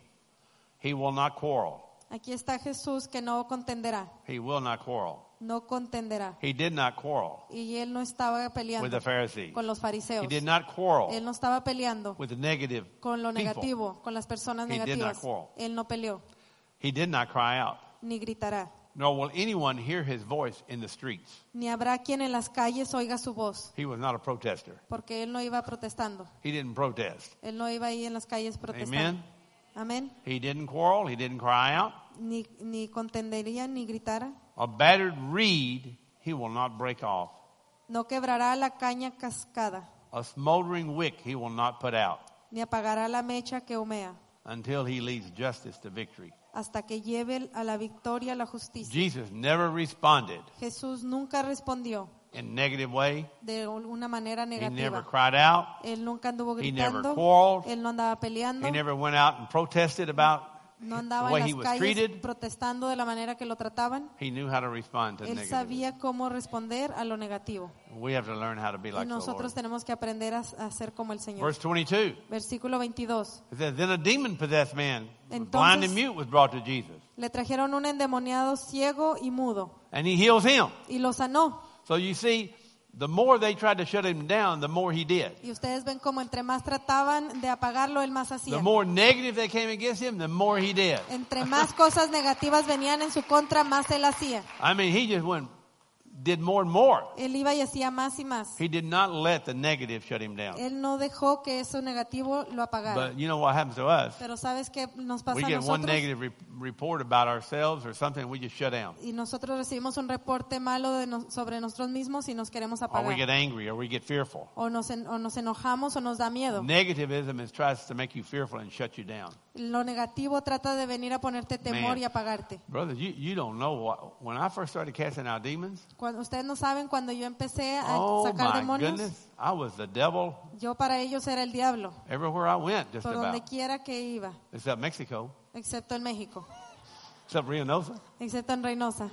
He will not quarrel. Aquí está Jesús que no contenderá, He will not quarrel. no contenderá. He did not quarrel Y él no estaba with peleando the Pharisees. con los fariseos. He did not quarrel Él no estaba peleando with the negative con lo people. negativo, con las personas He did not negativas. quarrel. Él no peleó, He did not cry out. ni gritará. Nor will anyone hear his voice in the streets. Ni habrá quien en las calles oiga su voz, He was not a protester. porque él no iba protestando. He didn't protest. Él no iba ahí en las calles protestando. Amen. Amén. He didn't quarrel. He didn't cry out. Ni contendería, ni gritara. A battered reed he will not break off. No quebrará la caña cascada, A smoldering wick he will not put out ni apagará la mecha que humea, until he leads justice to victory. hasta que lleve a la victoria la justicia. Jesus never responded Jesús nunca respondió in a negative way. de una manera He never negativa. cried out. Él nunca anduvo He never gritando. quarreled. Él no andaba peleando. He never went out and protested about No the andaba way en he las was calles treated. protestando de la manera que lo trataban. He knew how to respond to Él negative. sabía cómo responder a lo negativo. We have to learn how to be Y like the nosotros Lord. tenemos que aprender a ser como el Señor. Verse 22. Versículo 22. It says, then a demon-possessed man, Entonces- blind and mute, was brought to Jesus. Le trajeron un endemoniado ciego y mudo And he heals him. y lo sanó. So you see, the more they tried to shut him down, the more he did. Y ustedes ven como entre más trataban de apagarlo, él más The hacía. more negative they came against him, the more he did. Entre más cosas negativas venían en su contra, más él hacía. I mean, he just did more and more. Él iba y hacía más y más. He did not let the negative shut him down. Él no dejó que eso negativo lo apagara. But you know what happens to us? Pero ¿sabes qué nos pasa We a get one nosotros? negative report about ourselves or something, we just shut down. Y nosotros recibimos un reporte malo sobre nosotros mismos y nos queremos Or we apagar. get angry or we get fearful. O nos enojamos o nos da miedo. Negativism tries to make you fearful and shut you down. Lo negativo trata de venir a ponerte temor Man. y apagarte. Brothers, you don't know when I first started casting out demons, Ustedes no saben, cuando yo empecé a oh sacar my demonios, goodness, I was the devil yo para ellos era el diablo, everywhere I went, just por donde about. quiera que iba, Except Mexico, excepto en México, except Reynosa. excepto en Reynosa.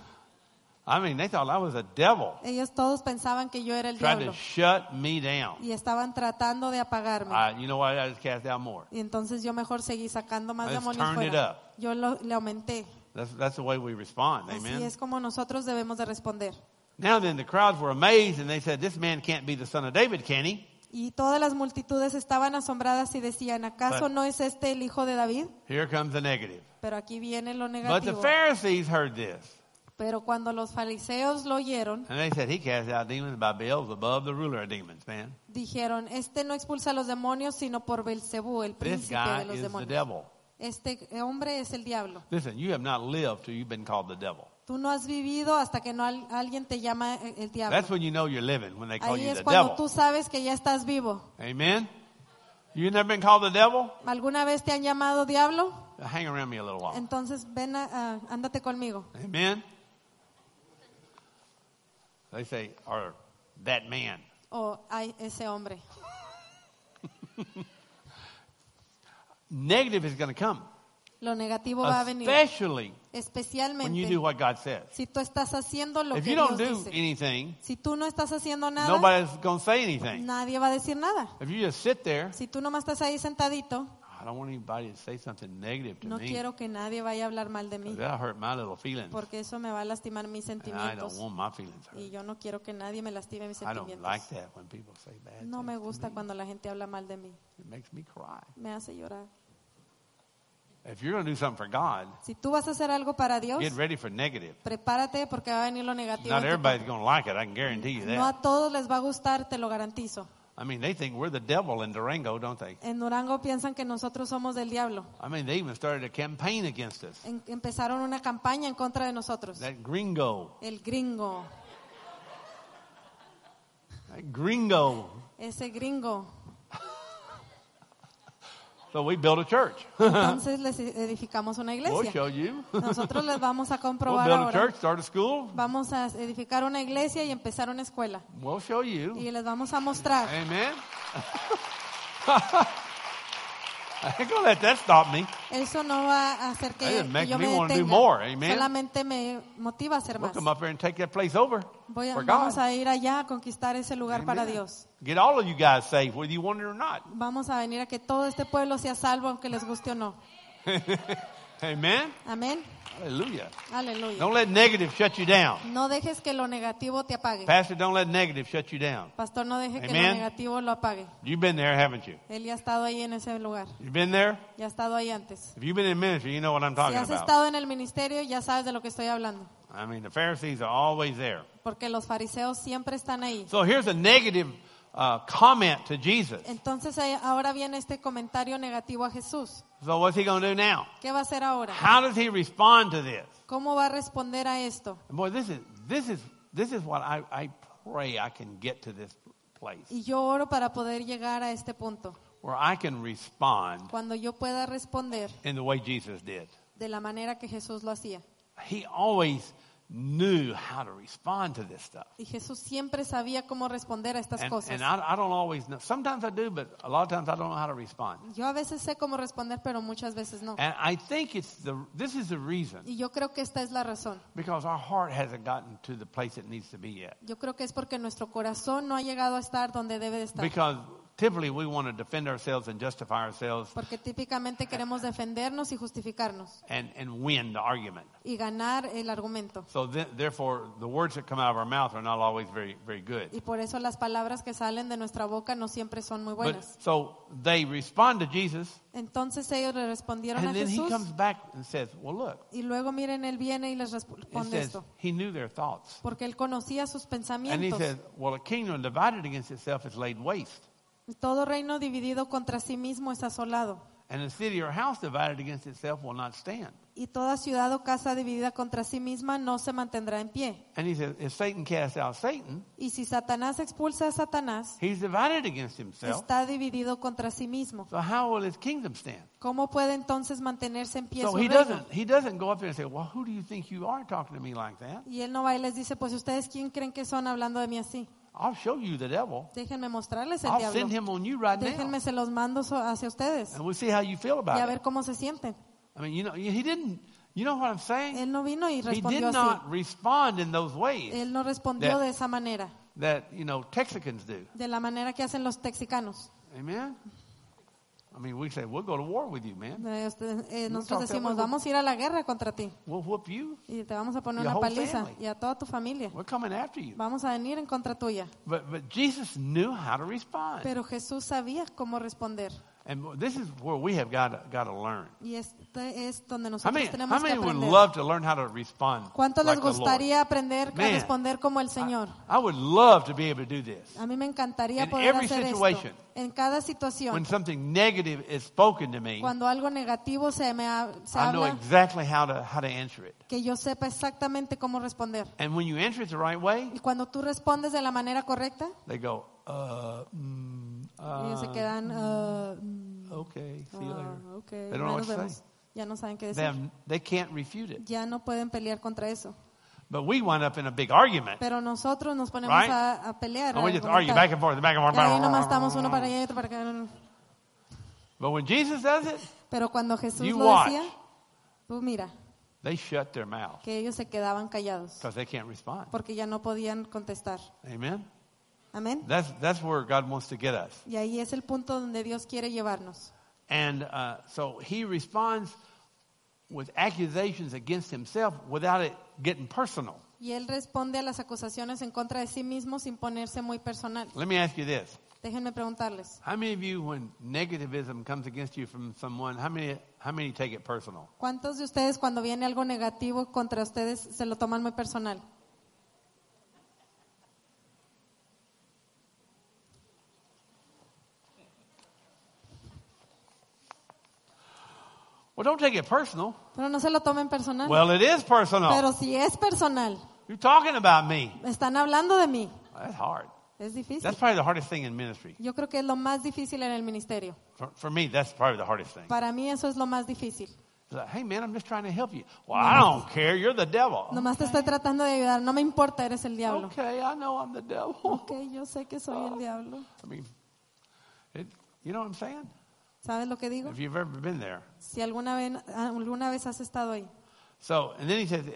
I mean, they thought I was a devil, Ellos todos pensaban que yo era el trying diablo to shut me down. y estaban tratando de apagarme. You know what? I just cast out more. Y entonces yo mejor seguí sacando más Let's demonios turn it fuera. up. Yo le aumenté. That's the way we respond. Así Amen. es como nosotros debemos de responder. Now then, the crowds were amazed and they said, "This man can't be the son of David, can he?" Y todas las multitudes estaban asombradas y decían, ¿acaso But- no es este el hijo de David? Here comes the negative. Pero aquí viene lo But the negativo. Pharisees heard this. Pero cuando los fariseos lo oyeron, And they said, he cast out demons by Beelzebub, the ruler of demons, man. dijeron, este no expulsa a los demonios, sino por Belcebú, el This príncipe guy de los is the demonios. devil. Este hombre es el diablo. Listen, you have not lived till you've been called the devil. Tú no has vivido hasta que no alguien te llama el diablo. That's when you know you're living, when they call Ahí you es the cuando devil. tú sabes que ya estás vivo. Amen? You never been called the devil? ¿Alguna vez te han llamado diablo? hang around me a little while. Entonces ven, ándate conmigo. Amen. They say, or that man. O hay ese hombre. Negative is going to come. Lo negativo va a venir. Especially when you Especialmente do what God says. si tú estás haciendo lo If que you Dios don't do dice. anything, Si tú no estás haciendo nada, nobody's going to say anything. nadie va a decir nada. If you just sit there, Si tú nomás estás ahí sentadito, I don't want anybody to say something negative to no me. quiero que nadie vaya a hablar mal de mí, That'll hurt my little feelings. porque eso me va a lastimar mis And I don't sentimientos. want my feelings hurt. Y yo no quiero que nadie me lastime mis I don't sentimientos. like that when people say bad No me things to gusta me. cuando la gente habla mal de mí. It makes me cry. Me hace llorar. If you're going to do something for God, Si tú vas a hacer algo para Dios, get ready for negative. prepárate porque va a venir lo negativo. Not en tu everybody's contra. going to like it. I can guarantee you No a that. todos les va a gustar, te lo garantizo. I mean, they think we're the devil in Durango, don't they? En Durango piensan que nosotros somos del diablo. I mean, they even started a campaign against us. Empezaron una campaña en contra de nosotros. That gringo. El gringo, That gringo. ese gringo. So we built a church. Entonces les edificamos una We'll iglesia. show you. Nosotros les vamos a We'll comprobar build a ahora. church, start a school. Vamos a edificar una iglesia y empezar una escuela. We'll show you. Y les vamos a mostrar. Amen. I ain't gonna let that stop me. Eso no va a hacer That que just makes yo me me wanna do detenga. more. Amen. Solamente me motiva a hacer We'll más. come up here and take that place over for Vamos God. a ir allá a conquistar ese lugar para Amen. Dios. Get all of you guys saved, whether you want it or not. Vamos a venir a que todo este pueblo sea salvo, aunque les guste o no. Amen. Amén. Hallelujah. Aleluya. Don't let negative shut you down. No dejes que lo negativo te apague. Pastor, don't let negative shut you down. Pastor, no deje que lo Amen. negativo lo apague. You've been there, haven't you? Él ya ha estado ahí en ese lugar. You've been there? Ya ha estado ahí antes. If you've been in ministry, you know what I'm Si talking has about. estado en el ministerio, ya sabes de lo que estoy hablando. I mean, the Pharisees are always there. Porque los fariseos siempre están ahí. So here's a negative comment to Jesus. Entonces ahora viene este comentario negativo a Jesús. So what's he going to do now? ¿Qué va a hacer ahora? How does he respond to this? ¿Cómo va a responder a esto? And boy, this is what I pray I can get to this place Y yo oro para poder llegar a este punto, where I can respond cuando yo pueda responder in the way Jesus did. de la manera que Jesús lo hacía. He always knew how to respond to this stuff. Y Jesús siempre sabía cómo responder a estas cosas. And I don't always know. Sometimes I do, but a lot of times I don't know how to respond. Yo a veces sé cómo responder, pero muchas veces no. And I think this is the reason, Y yo creo que esta es la razón. because our heart hasn't gotten to the place it needs to be yet. Yo creo que es porque nuestro corazón no ha llegado a estar donde debe de estar. Because typically we want to defend ourselves and justify ourselves Porque típicamente queremos defendernos y justificarnos and win the argument. y ganar el argumento. So therefore, the words that come out of our mouth are not always very, very good. Y por eso las palabras que salen de nuestra boca no siempre son muy But buenas. so they respond to Jesus, Entonces ellos le respondieron a and then he Jesús comes back and says, "Well, look." y luego miren, él viene y les It responde says esto. he knew their thoughts, Porque él conocía sus and he pensamientos. says, "Well, a kingdom divided against itself is laid waste, Todo reino dividido contra sí mismo es asolado. and a city or house divided against itself will not stand." Y toda ciudad o casa dividida contra sí misma no se mantendrá en pie. And he says, "If Satan casts out Satan, Y si Satanás expulsa a Satanás, he's divided against himself. está dividido contra sí mismo. So how will his kingdom stand?" ¿Cómo puede entonces mantenerse en pie So su he reino? doesn't go up there and say, "Well, who do you think you are talking to me like that? Y él no va y les dice, pues ustedes quién creen que son hablando de mí así. I'll show you the devil. Déjenme mostrarles el I'll diablo. send him on you right now, Déjenme se los mando hacia ustedes and we'll see how you feel y a about ver it." cómo se sienten. I mean, he didn't. You know what I'm saying? Él no vino y He respondió did así. not respond in those ways Él no respondió that- de esa manera, that Texicans do. de la manera que hacen los texicanos. Amen. I mean, we say we'll go to war with you, man. Nosotros talk that decimos, way. vamos a ir a la guerra contra ti We'll whoop you. y te vamos a poner Your una whole paliza family. y a toda tu familia. We're coming after you. Vamos a venir en contra tuya. But Jesus knew how to respond, Pero Jesús sabía cómo responder. and this is where we have got to learn. Y este es donde How nosotros many tenemos que would aprender. love to learn how to respond? ¿Cuánto like les the Lord? gustaría aprender a Man. responder como el Señor? I would love to be able to do this. A mí me encantaría In poder every hacer situation, esto. En cada When situación, something negative is spoken to me, cuando algo negativo se I know habla, exactly how to answer it. que yo sepa exactamente cómo responder. And when you answer it the right way, Y cuando tú respondes de la manera correcta, they go, ellos se quedan, okay, see you later. okay, They don't know nos what to vemos. say. Ya no saben qué decir. They can't refute it. Ya no pueden pelear contra eso. But we wind up in a big argument. Pero nosotros nos ponemos Right? a pelear. And we a just argumentar. argue back and forth, back and forth. Y ahí nomás estamos uno para allá y otro para acá. But when Jesus does it, Pero cuando Jesús You lo watch. decía, tú mira, they shut their mouth que ellos se quedaban callados because they can't respond. porque ya no podían contestar. Amen? Amén. That's where God wants to get us. Y ahí es el punto donde Dios quiere llevarnos. And so he responds with accusations against himself without it getting personal. Y él responde a las acusaciones en contra de sí mismo sin ponerse muy personal. Let me ask you this. Déjenme preguntarles, How many of you, when negativism comes against you from someone, how many take it personal? ¿cuántos de ustedes cuando viene algo negativo contra ustedes se lo toman muy personal? Well, don't take it personal. Pero no se lo tomen personal. Well, it is personal. Pero si es personal, You're talking about me. están hablando de mí. That's hard. Es difícil. That's probably the hardest thing in ministry. Yo creo que es lo más difícil en el ministerio. For me, that's probably the hardest thing. Para mí eso es lo más difícil. It's like, hey, man, I'm just trying to help you. Well, I don't care. You're the devil. Nomás te estoy tratando de ayudar. No me importa, eres el diablo. Okay, I know I'm the devil. Ok, yo sé que soy el diablo. I mean, you know what I'm saying? ¿Sabes lo que digo? If you've ever been there. Si alguna vez has estado ahí. So, and then he says,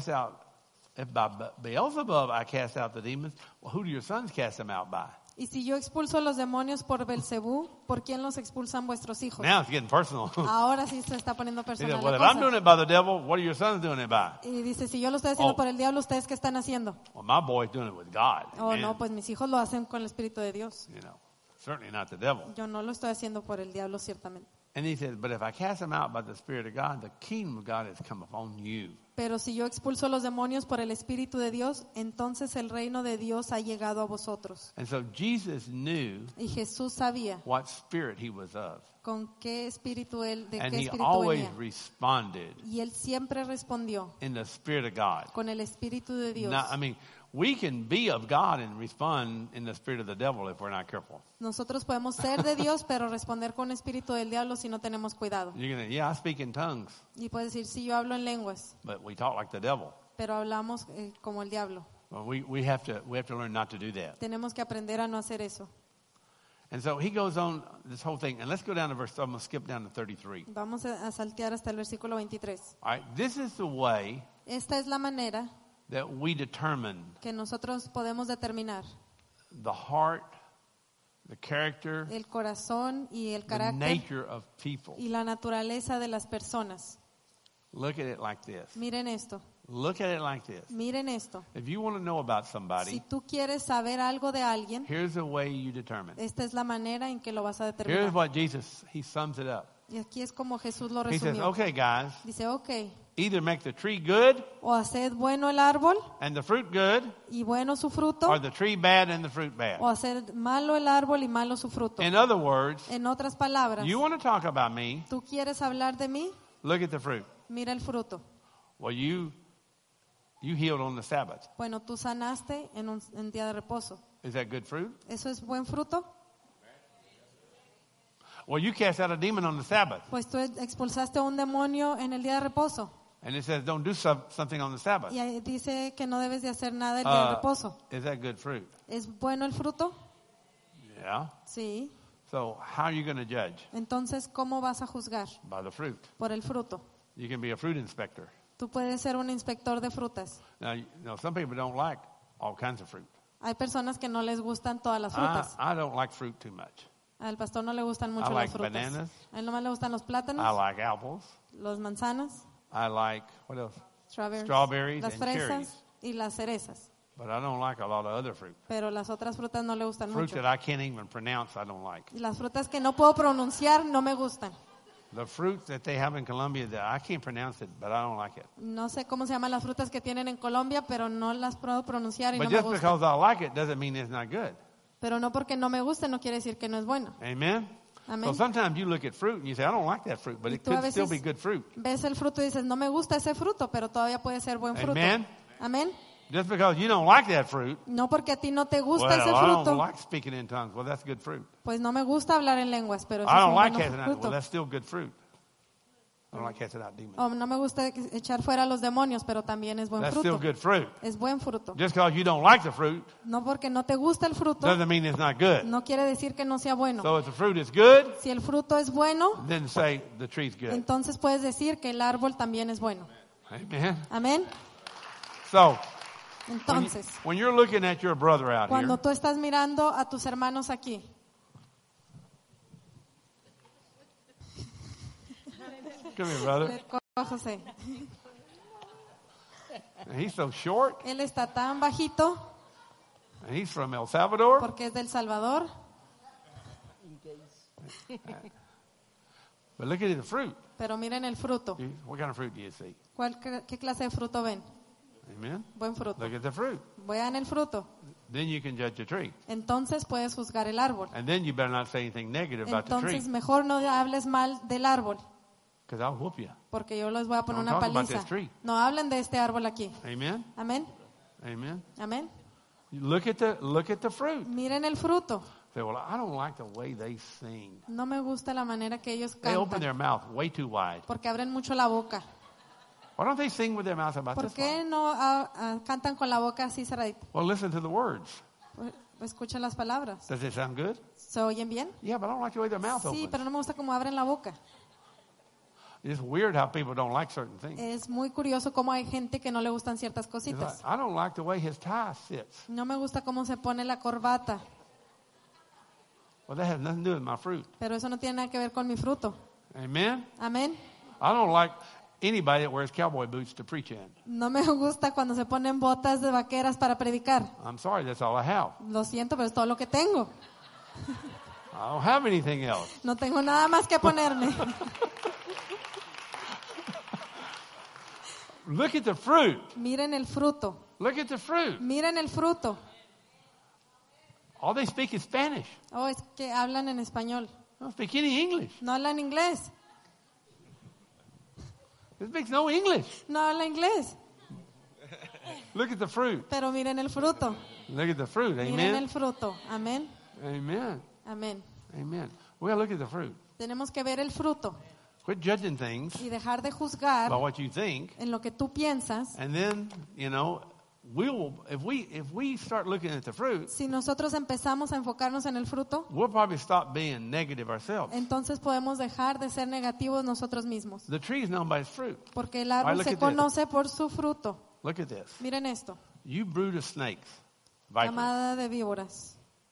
if by Beelzebub I cast out the demons, well, who do your sons cast them out by? Y si yo expulso los demonios por Belcebú, ¿por quién los expulsan vuestros hijos? Now it's getting personal. Ahora sí se está poniendo He personal said, well, la if I'm cosa. doing it by the devil, what are your sons doing it by? Y dice, si yo lo estoy haciendo Oh. por el diablo, ¿ustedes qué están haciendo? Well, my boy's doing it with God. Oh, Amen. no, pues mis hijos lo hacen con el Espíritu de Dios. You know, certainly not the devil. Yo no lo estoy haciendo por el diablo, ciertamente. And he says, but if I cast them out by the Spirit of God, the kingdom of God has come upon you. Pero si yo expulso los demonios por el Espíritu de Dios, entonces el reino de Dios ha llegado a vosotros. And so Jesus knew Y Jesús sabía what spirit he was of. con qué espíritu de And qué he espíritu always venía. responded Y él siempre respondió in the Spirit of God. con el Espíritu de Dios. Now, I mean, we can be of God and respond in the spirit of the devil if we're not careful. Nosotros podemos ser de Dios, pero responder con espíritu del diablo si no tenemos cuidado. You're going to, yeah, I speak in tongues, Y puedes decir, sí, yo hablo en lenguas, but we talk like the devil. pero hablamos como el diablo. Well, we have to learn not to do that. Tenemos que aprender a no hacer eso. And so he goes on this whole thing. And let's go down to verse, I'm going to skip down to 33. Vamos a saltear hasta el versículo 23. All right, this is the way Esta es la manera that we determine que nosotros podemos determinar the heart, the character, el corazón y el the carácter nature of people. y la naturaleza de las personas. Look at it like this. Miren esto, Look at it like this. miren esto. If you want to know about Si somebody, tú quieres saber algo de alguien, here's the way you determine. esta es la manera en que lo vas a Here's determinar. what Jesus, he sums it up. Y aquí es como Jesús lo He says, resumió. okay, guys, Dice, ok, either make the tree good o haced bueno el árbol and the fruit good, y bueno su fruto, or the tree bad and the fruit bad. o haced malo el árbol y malo su fruto. In other words, En otras palabras, you want to talk about me, tú quieres hablar de mí, look at the fruit. mira el fruto. Well, you healed on the Sabbath. Bueno, tú sanaste en día de reposo. Is that good fruit? ¿Eso es buen fruto? Well, you cast out a demon on the Sabbath. Pues tú expulsaste a un demonio en el día de reposo. And it says don't do something on the Sabbath. Y ahí dice que no debes de hacer nada el día de reposo. Is that good fruit? ¿Es bueno el fruto? Yeah. Sí. So how are you going to judge? Entonces, ¿cómo vas a juzgar? By the fruit. Por el fruto. You can be a fruit inspector. Tú puedes ser un inspector de frutas. Now, some people don't like all kinds of fruit. Hay personas que no les gustan todas las frutas. I don't like fruit too much. Al pastor no le gustan mucho I las like frutas. bananas. A él nomás le gustan los plátanos, I like apples. los manzanas, I like, what else? strawberries, las and fresas cherries. y las cerezas. But I don't like a lot of other fruit. Pero las otras frutas no le gustan Fruit mucho. that I can't even pronounce, I don't like. Y las frutas que no puedo pronunciar no me gustan. The fruit that they have in Colombia, that I can't pronounce it, but I don't like it. No sé cómo se llaman las frutas que tienen en Colombia, pero no las puedo pronunciar y But no me just gustan. because I like it doesn't mean it's not good. Pero no porque no me guste no quiere decir que no es bueno. Amen? Amén. So sometimes you look at fruit and you say, I don't like that fruit, but Y it tú a could still veces be good fruit. ves el fruto y dices, no me gusta ese fruto, pero todavía puede ser buen fruto. Amen. Amén. Just because you don't like that fruit, No porque a ti no te gusta well, ese I don't fruto, like speaking in tongues. Well, that's good fruit. pues no me gusta hablar en lenguas, pero eso I es don't un like buen casting out. Well, fruto. that's still good fruit. I don't like casting out demons. Oh, no me gusta echar fuera a los demonios, pero también es buen That's still fruto. good fruit. Es buen fruto. Just because you don't like the fruit No porque no te gusta el fruto, doesn't mean it's not good. no quiere decir que no sea bueno. So if the fruit is good, Si el fruto es bueno, then say the tree's good. entonces puedes decir que el árbol también es bueno. Amen. Amén. So Entonces, when you're looking at your brother out cuando here, tú estás mirando a tus hermanos aquí, come here, brother. le cojo a José. And he's so short, Él está tan bajito and he's from El Salvador. porque es del Salvador, But look at the fruit. pero miren el fruto. What kind of fruit do you see? ¿Qué clase de fruto ven? Amen. Buen fruto. Look at the fruit. Vean el fruto. Then you can judge the tree. Entonces puedes juzgar el árbol. And then you better not say anything negative about the tree, Entonces mejor no hables mal del árbol, because I'll whoop you. porque yo les voy a poner Don't una talk about paliza. this tree. No hablen de este árbol aquí. Amen. Amén. Amen. Amén. You look at the fruit. Miren el fruto. Say, well, I don't like the way they sing. No me gusta la manera que ellos They open cantan, their mouth way too wide. porque abren mucho la boca. Why don't they sing with their mouth about ¿Por this qué one? no cantan con la boca así cerradita? Well, listen to the words. Escuchen las palabras. Does it sound good? ¿Se oyen bien? Yeah, but I don't like the way their mouth Sí, opens. pero no me gusta cómo abren la boca. It's weird how people don't like certain things. Es muy curioso cómo hay gente que no le gustan ciertas It's like, cositas. I don't like the way his tie sits. No me gusta cómo se pone la corbata, Well, that has nothing to do with my fruit. pero eso no tiene nada que ver con mi fruto. Amen? Amén. I don't like anybody that wears cowboy boots to preach in. No me gusta cuando se ponen botas de vaqueras para predicar. I'm sorry, that's all I have. Lo siento, pero es todo lo que tengo. I don't have anything else. No tengo nada más que ponerme. Look at the fruit. Miren el fruto. Look at the fruit. Miren el fruto. All they speak is Spanish. Oh, es que hablan en español. They don't speak any English. No hablan inglés. They speak no English. No habla inglés. Look at the fruit. Pero miren el fruto. Look at the fruit. Miren el Amen. fruto. Amén. Amen. Amén. Amen. We gotta look at the fruit. Tenemos que ver el fruto Quit judging things y dejar de juzgar by what you think, en lo que tú piensas. and then if we start looking at the fruit, Si nosotros empezamos a enfocarnos en el fruto, we'll probably stop being negative ourselves. entonces podemos dejar de ser negativos nosotros mismos. The tree is known by its fruit. Porque el árbol look se at this. conoce por su fruto. Look at this. Miren esto. You brood of snakes, vipers. Camada de víboras.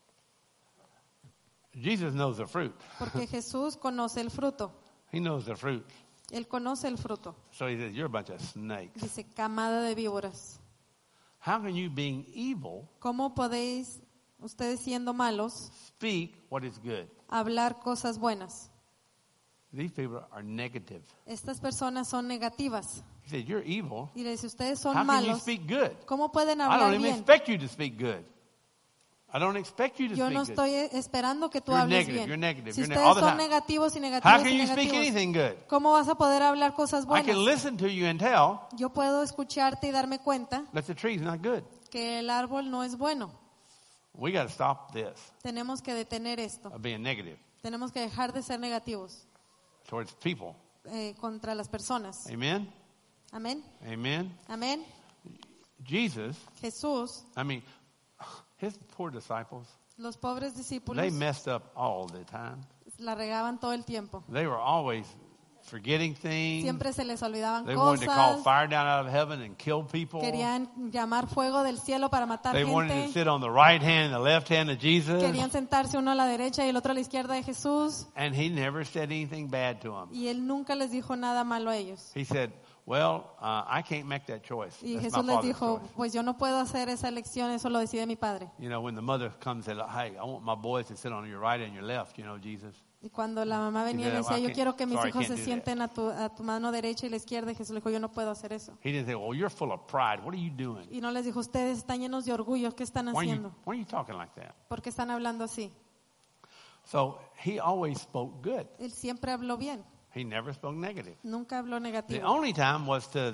Jesus knows the fruit. Porque Jesús conoce el fruto. He knows the fruit. Él conoce el fruto. So he says, you're a bunch of snakes. Dice, camada de víboras. How can you, being evil, ¿Cómo podéis, ustedes siendo malos, speak what is good? hablar cosas buenas? These people are negative. Estas personas son negativas. He said, you're evil. Y le dice, ustedes How son can you malos. speak good? ¿Cómo pueden I don't hablar even bien? expect you to speak good. I don't expect you to Yo no speak good. estoy esperando que tú You're hables negative, bien. you're negative, Si you're ustedes all the son time. negativos y How negativos can y you speak negativos, anything good? ¿cómo vas a poder hablar cosas I buenas? can listen to you and tell Yo puedo escucharte y darme cuenta that the tree's not good. que el árbol no es bueno. We got to stop this Tenemos que detener esto. of being negative Tenemos que dejar de ser negativos towards people. contra las personas. Amen? Amén. Amen? Amén. Jesus, Jesús, his poor disciples, los pobres discípulos they messed up all the time. la regaban todo el tiempo. They were always forgetting things. Siempre se les olvidaban They wanted to call cosas. fire down out of heaven and kill people. Querían llamar fuego del cielo para matar They wanted to gente. sit on the right hand and the left hand of Jesus. Querían sentarse uno a la derecha y el otro a la izquierda de Jesús. And he never said anything bad to them. Y él nunca les dijo nada malo a ellos. He said, well, I can't make that choice. Y That's Jesús my les Father's dijo, choice. pues yo no puedo hacer esa elección, eso lo decide mi Padre. You know, when the mother comes and said, hey, I want my boys to sit on your right and your left, you know, Jesus. Y cuando la mamá venía y le He said, decía, yo "I quiero que can't- mis sorry, I hijos can't se do sienten a tu mano derecha y la izquierda, y Jesús le dijo, yo no puedo hacer eso. He didn't say, well, you're full of pride. What are you doing? Y no les dijo, ustedes están llenos de orgullo, ¿qué están Why haciendo? are you talking like that? ¿Por qué están hablando así? So he always spoke good. Él siempre habló bien, He never spoke negative. nunca habló The negativo. only time was to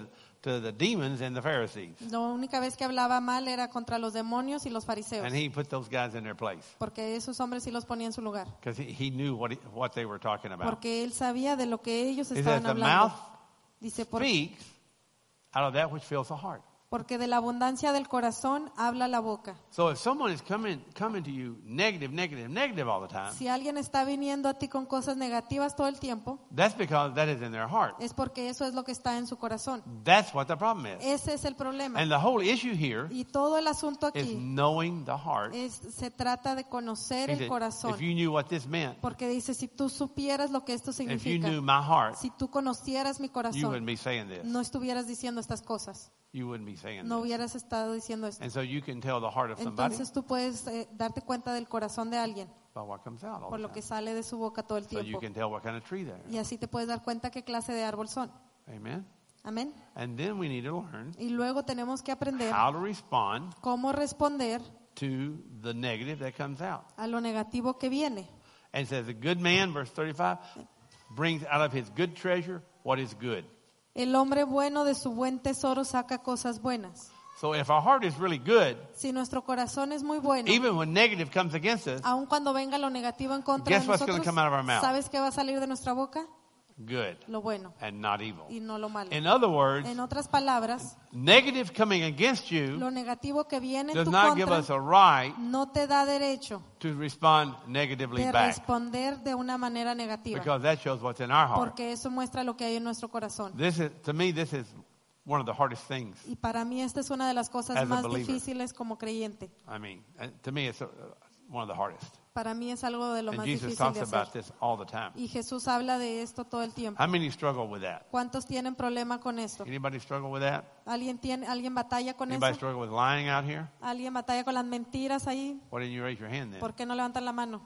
to the demons and the Pharisees. La única vez que hablaba mal era contra los demonios y los fariseos, And he put those guys in their place. porque esos hombres sí los ponía en su lugar, Because he knew what they were talking about. porque él sabía de lo que ellos He estaban says the hablando. mouth Dice, speaks out of that which fills the heart. porque de la abundancia del corazón habla la boca. So if someone is coming to you negative all the time, Si alguien está viniendo a ti con cosas negativas todo el tiempo, that's because that is in their heart. es porque eso es lo que está en su corazón. That's what the problem is. Ese es el problema. And the whole issue here Y todo el asunto is aquí knowing the heart. se trata de conocer He el said, corazón. if you knew what this meant, Porque dice, si tú supieras lo que esto if you significa, knew my heart, si tú conocieras mi you corazón, wouldn't be saying this. no estuvieras diciendo estas cosas, You wouldn't be saying no this. hubieras estado diciendo esto. And so you can tell the heart of somebody Entonces tú puedes darte cuenta del corazón de alguien by what comes out all por the lo que time. sale de su boca todo el So you tiempo. can tell what kind of tree they Y are. así te puedes dar cuenta qué clase de árbol son. Amen. Amén. And then we need to learn Y luego tenemos que aprender how to respond cómo responder to the negative that comes out. a lo negativo que viene. And it says, a good man, verse 35, brings out of his good treasure what is good. El hombre bueno de su buen tesoro saca cosas buenas. So if our heart is really good, Si nuestro corazón es muy bueno, even when negative comes against us, aun cuando venga lo negativo en contra guess de what's nosotros, gonna come out of our mouth? ¿sabes qué va a salir de nuestra boca? good Lo bueno and not evil. y no lo malo. In other words, En otras palabras, negative coming against you lo negativo que viene en does tu not give us contra a right no te da derecho to respond negatively de back, responder de una manera negativa, because that shows what's in our heart. porque eso muestra lo que hay en nuestro corazón. To me, this is one of the hardest things. Y para mí esta es una de las cosas As a más believer. difíciles como creyente. I mean, to me, it's one of the hardest. Para mí es algo de lo And más Jesus difícil talks de about hacer. this all the time. Y Jesús habla de esto todo el tiempo. How many struggle with that? ¿Cuántos tienen problema con esto? Anybody struggle with that? ¿Alguien batalla con Anybody eso? struggle with lying out here? ¿Alguien batalla con las mentiras ahí? Why didn't you raise your hand then? ¿Por qué no levantan la mano?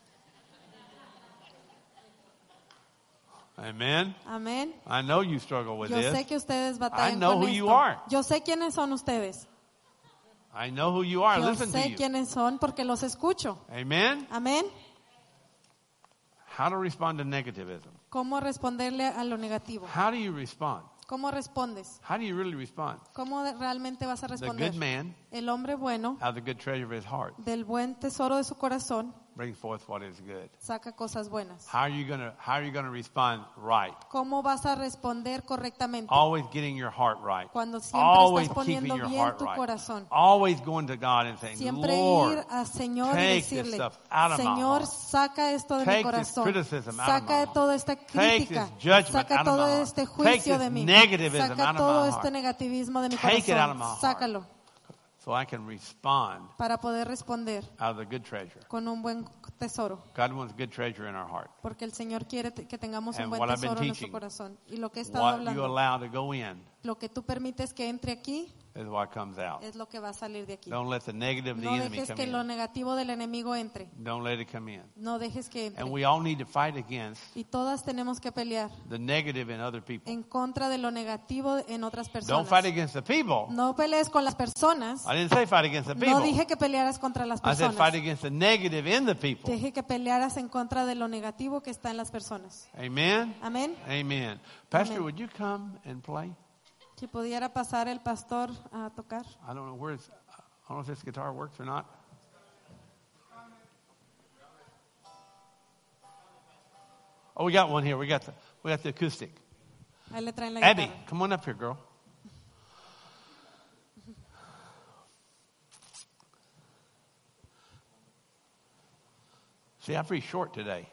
Amen. Amén. I know you struggle with Yo this. sé que ustedes I batallan know con who you esto. are. Yo sé quiénes son ustedes. I know who you are. Yo Listen to sé you. quiénes son porque los escucho. Amen. Amén. How to respond to negativism? ¿Cómo responderle a lo negativo? How do you respond? ¿Cómo respondes? How do you really respond? ¿Cómo realmente vas a The responder? good man, El hombre bueno, out of the good treasure of his heart, del buen tesoro de su corazón, brings forth what is good. saca cosas buenas. How are you gonna respond right? ¿Cómo vas a responder correctamente? Always getting your heart right. Cuando siempre Always estás keeping poniendo your bien heart tu right. corazón. Always going to God and saying, Siempre Lord, ir al Señor y take this decirle, stuff out of my Señor, heart. saca esto de Take mi this corazón. criticism out of Saca my de heart. toda esta Take crítica. this judgment Saca out of todo my heart. este Take juicio this de mí. negativism Saca out of todo my este heart. negativismo de mi Take it out of my corazón. heart. Sácalo So I can respond para poder responder out of the good treasure. con un buen tesoro. God wants good treasure in our heart. Porque el Señor quiere que tengamos un And buen what I've been tesoro en nuestro teaching, corazón. Y lo que he estado What you hablando, allow to go in lo que tú permites que entre aquí, is what comes out. es lo que va a salir de aquí. Don't let the negative of the No enemy dejes come que lo in. negativo del enemigo entre. Don't let it come in. No dejes que entre. And we all need to fight against Y todas tenemos que pelear the negative in other people. en contra de lo negativo en otras Don't personas. fight against the people. No pelees con las personas. I didn't say fight against the No people. dije que pelearas contra las I said personas. fight against the negative in the people. Dije que pelearas en contra de lo negativo que está en las personas. Amen. Amén. Amen. Pastor, Amen. would you come and play? Si pudiera pasar el pastor a tocar. I don't know I don't know if this guitar works or not. Oh, we got one here. We got the acoustic. Ahí le traen la Abby, guitarra. come on up here, girl. See, I'm pretty short today.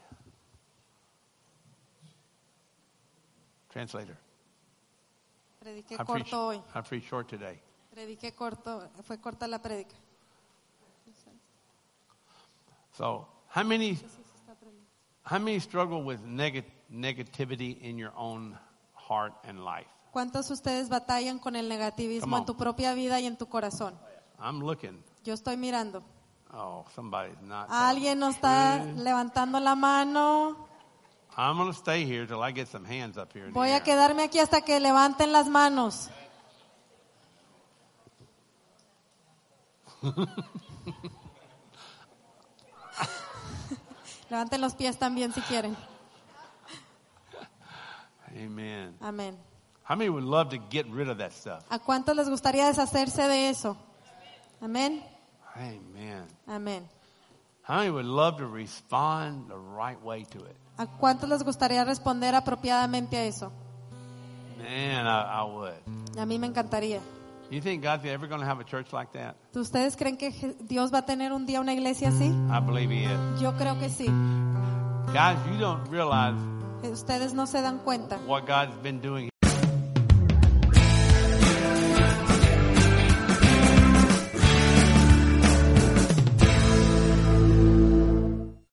Translator. Prediqué I'm pretty, corto hoy. I'm pretty short today. Prediqué corto. Fue corta la prédica. So, how many struggle with negativity in your own heart and life? ¿Cuántos ustedes batallan con el Come negativismo on. en tu propia vida y en tu corazón? I'm looking. Yo estoy mirando. Oh, somebody's not. Alguien no está levantando la mano. I'm going to stay here till I get some hands up here. In Voy the a air. quedarme aquí hasta que levanten las manos. Levanten los pies también si quieren. Amen. Amén. How many would love to get rid of that stuff? ¿A cuántos les gustaría deshacerse de eso? Amén. Amen. Amén. How many would love to respond the right way to it? ¿A cuántos les gustaría responder apropiadamente a eso? Man, I would. A mí me encantaría. You think God's ever going to have a church like that? ¿Ustedes creen que Dios va a tener un día una iglesia así? I believe He is. Yo creo que sí. Guys, you don't realize Ustedes no se dan cuenta what God's been doing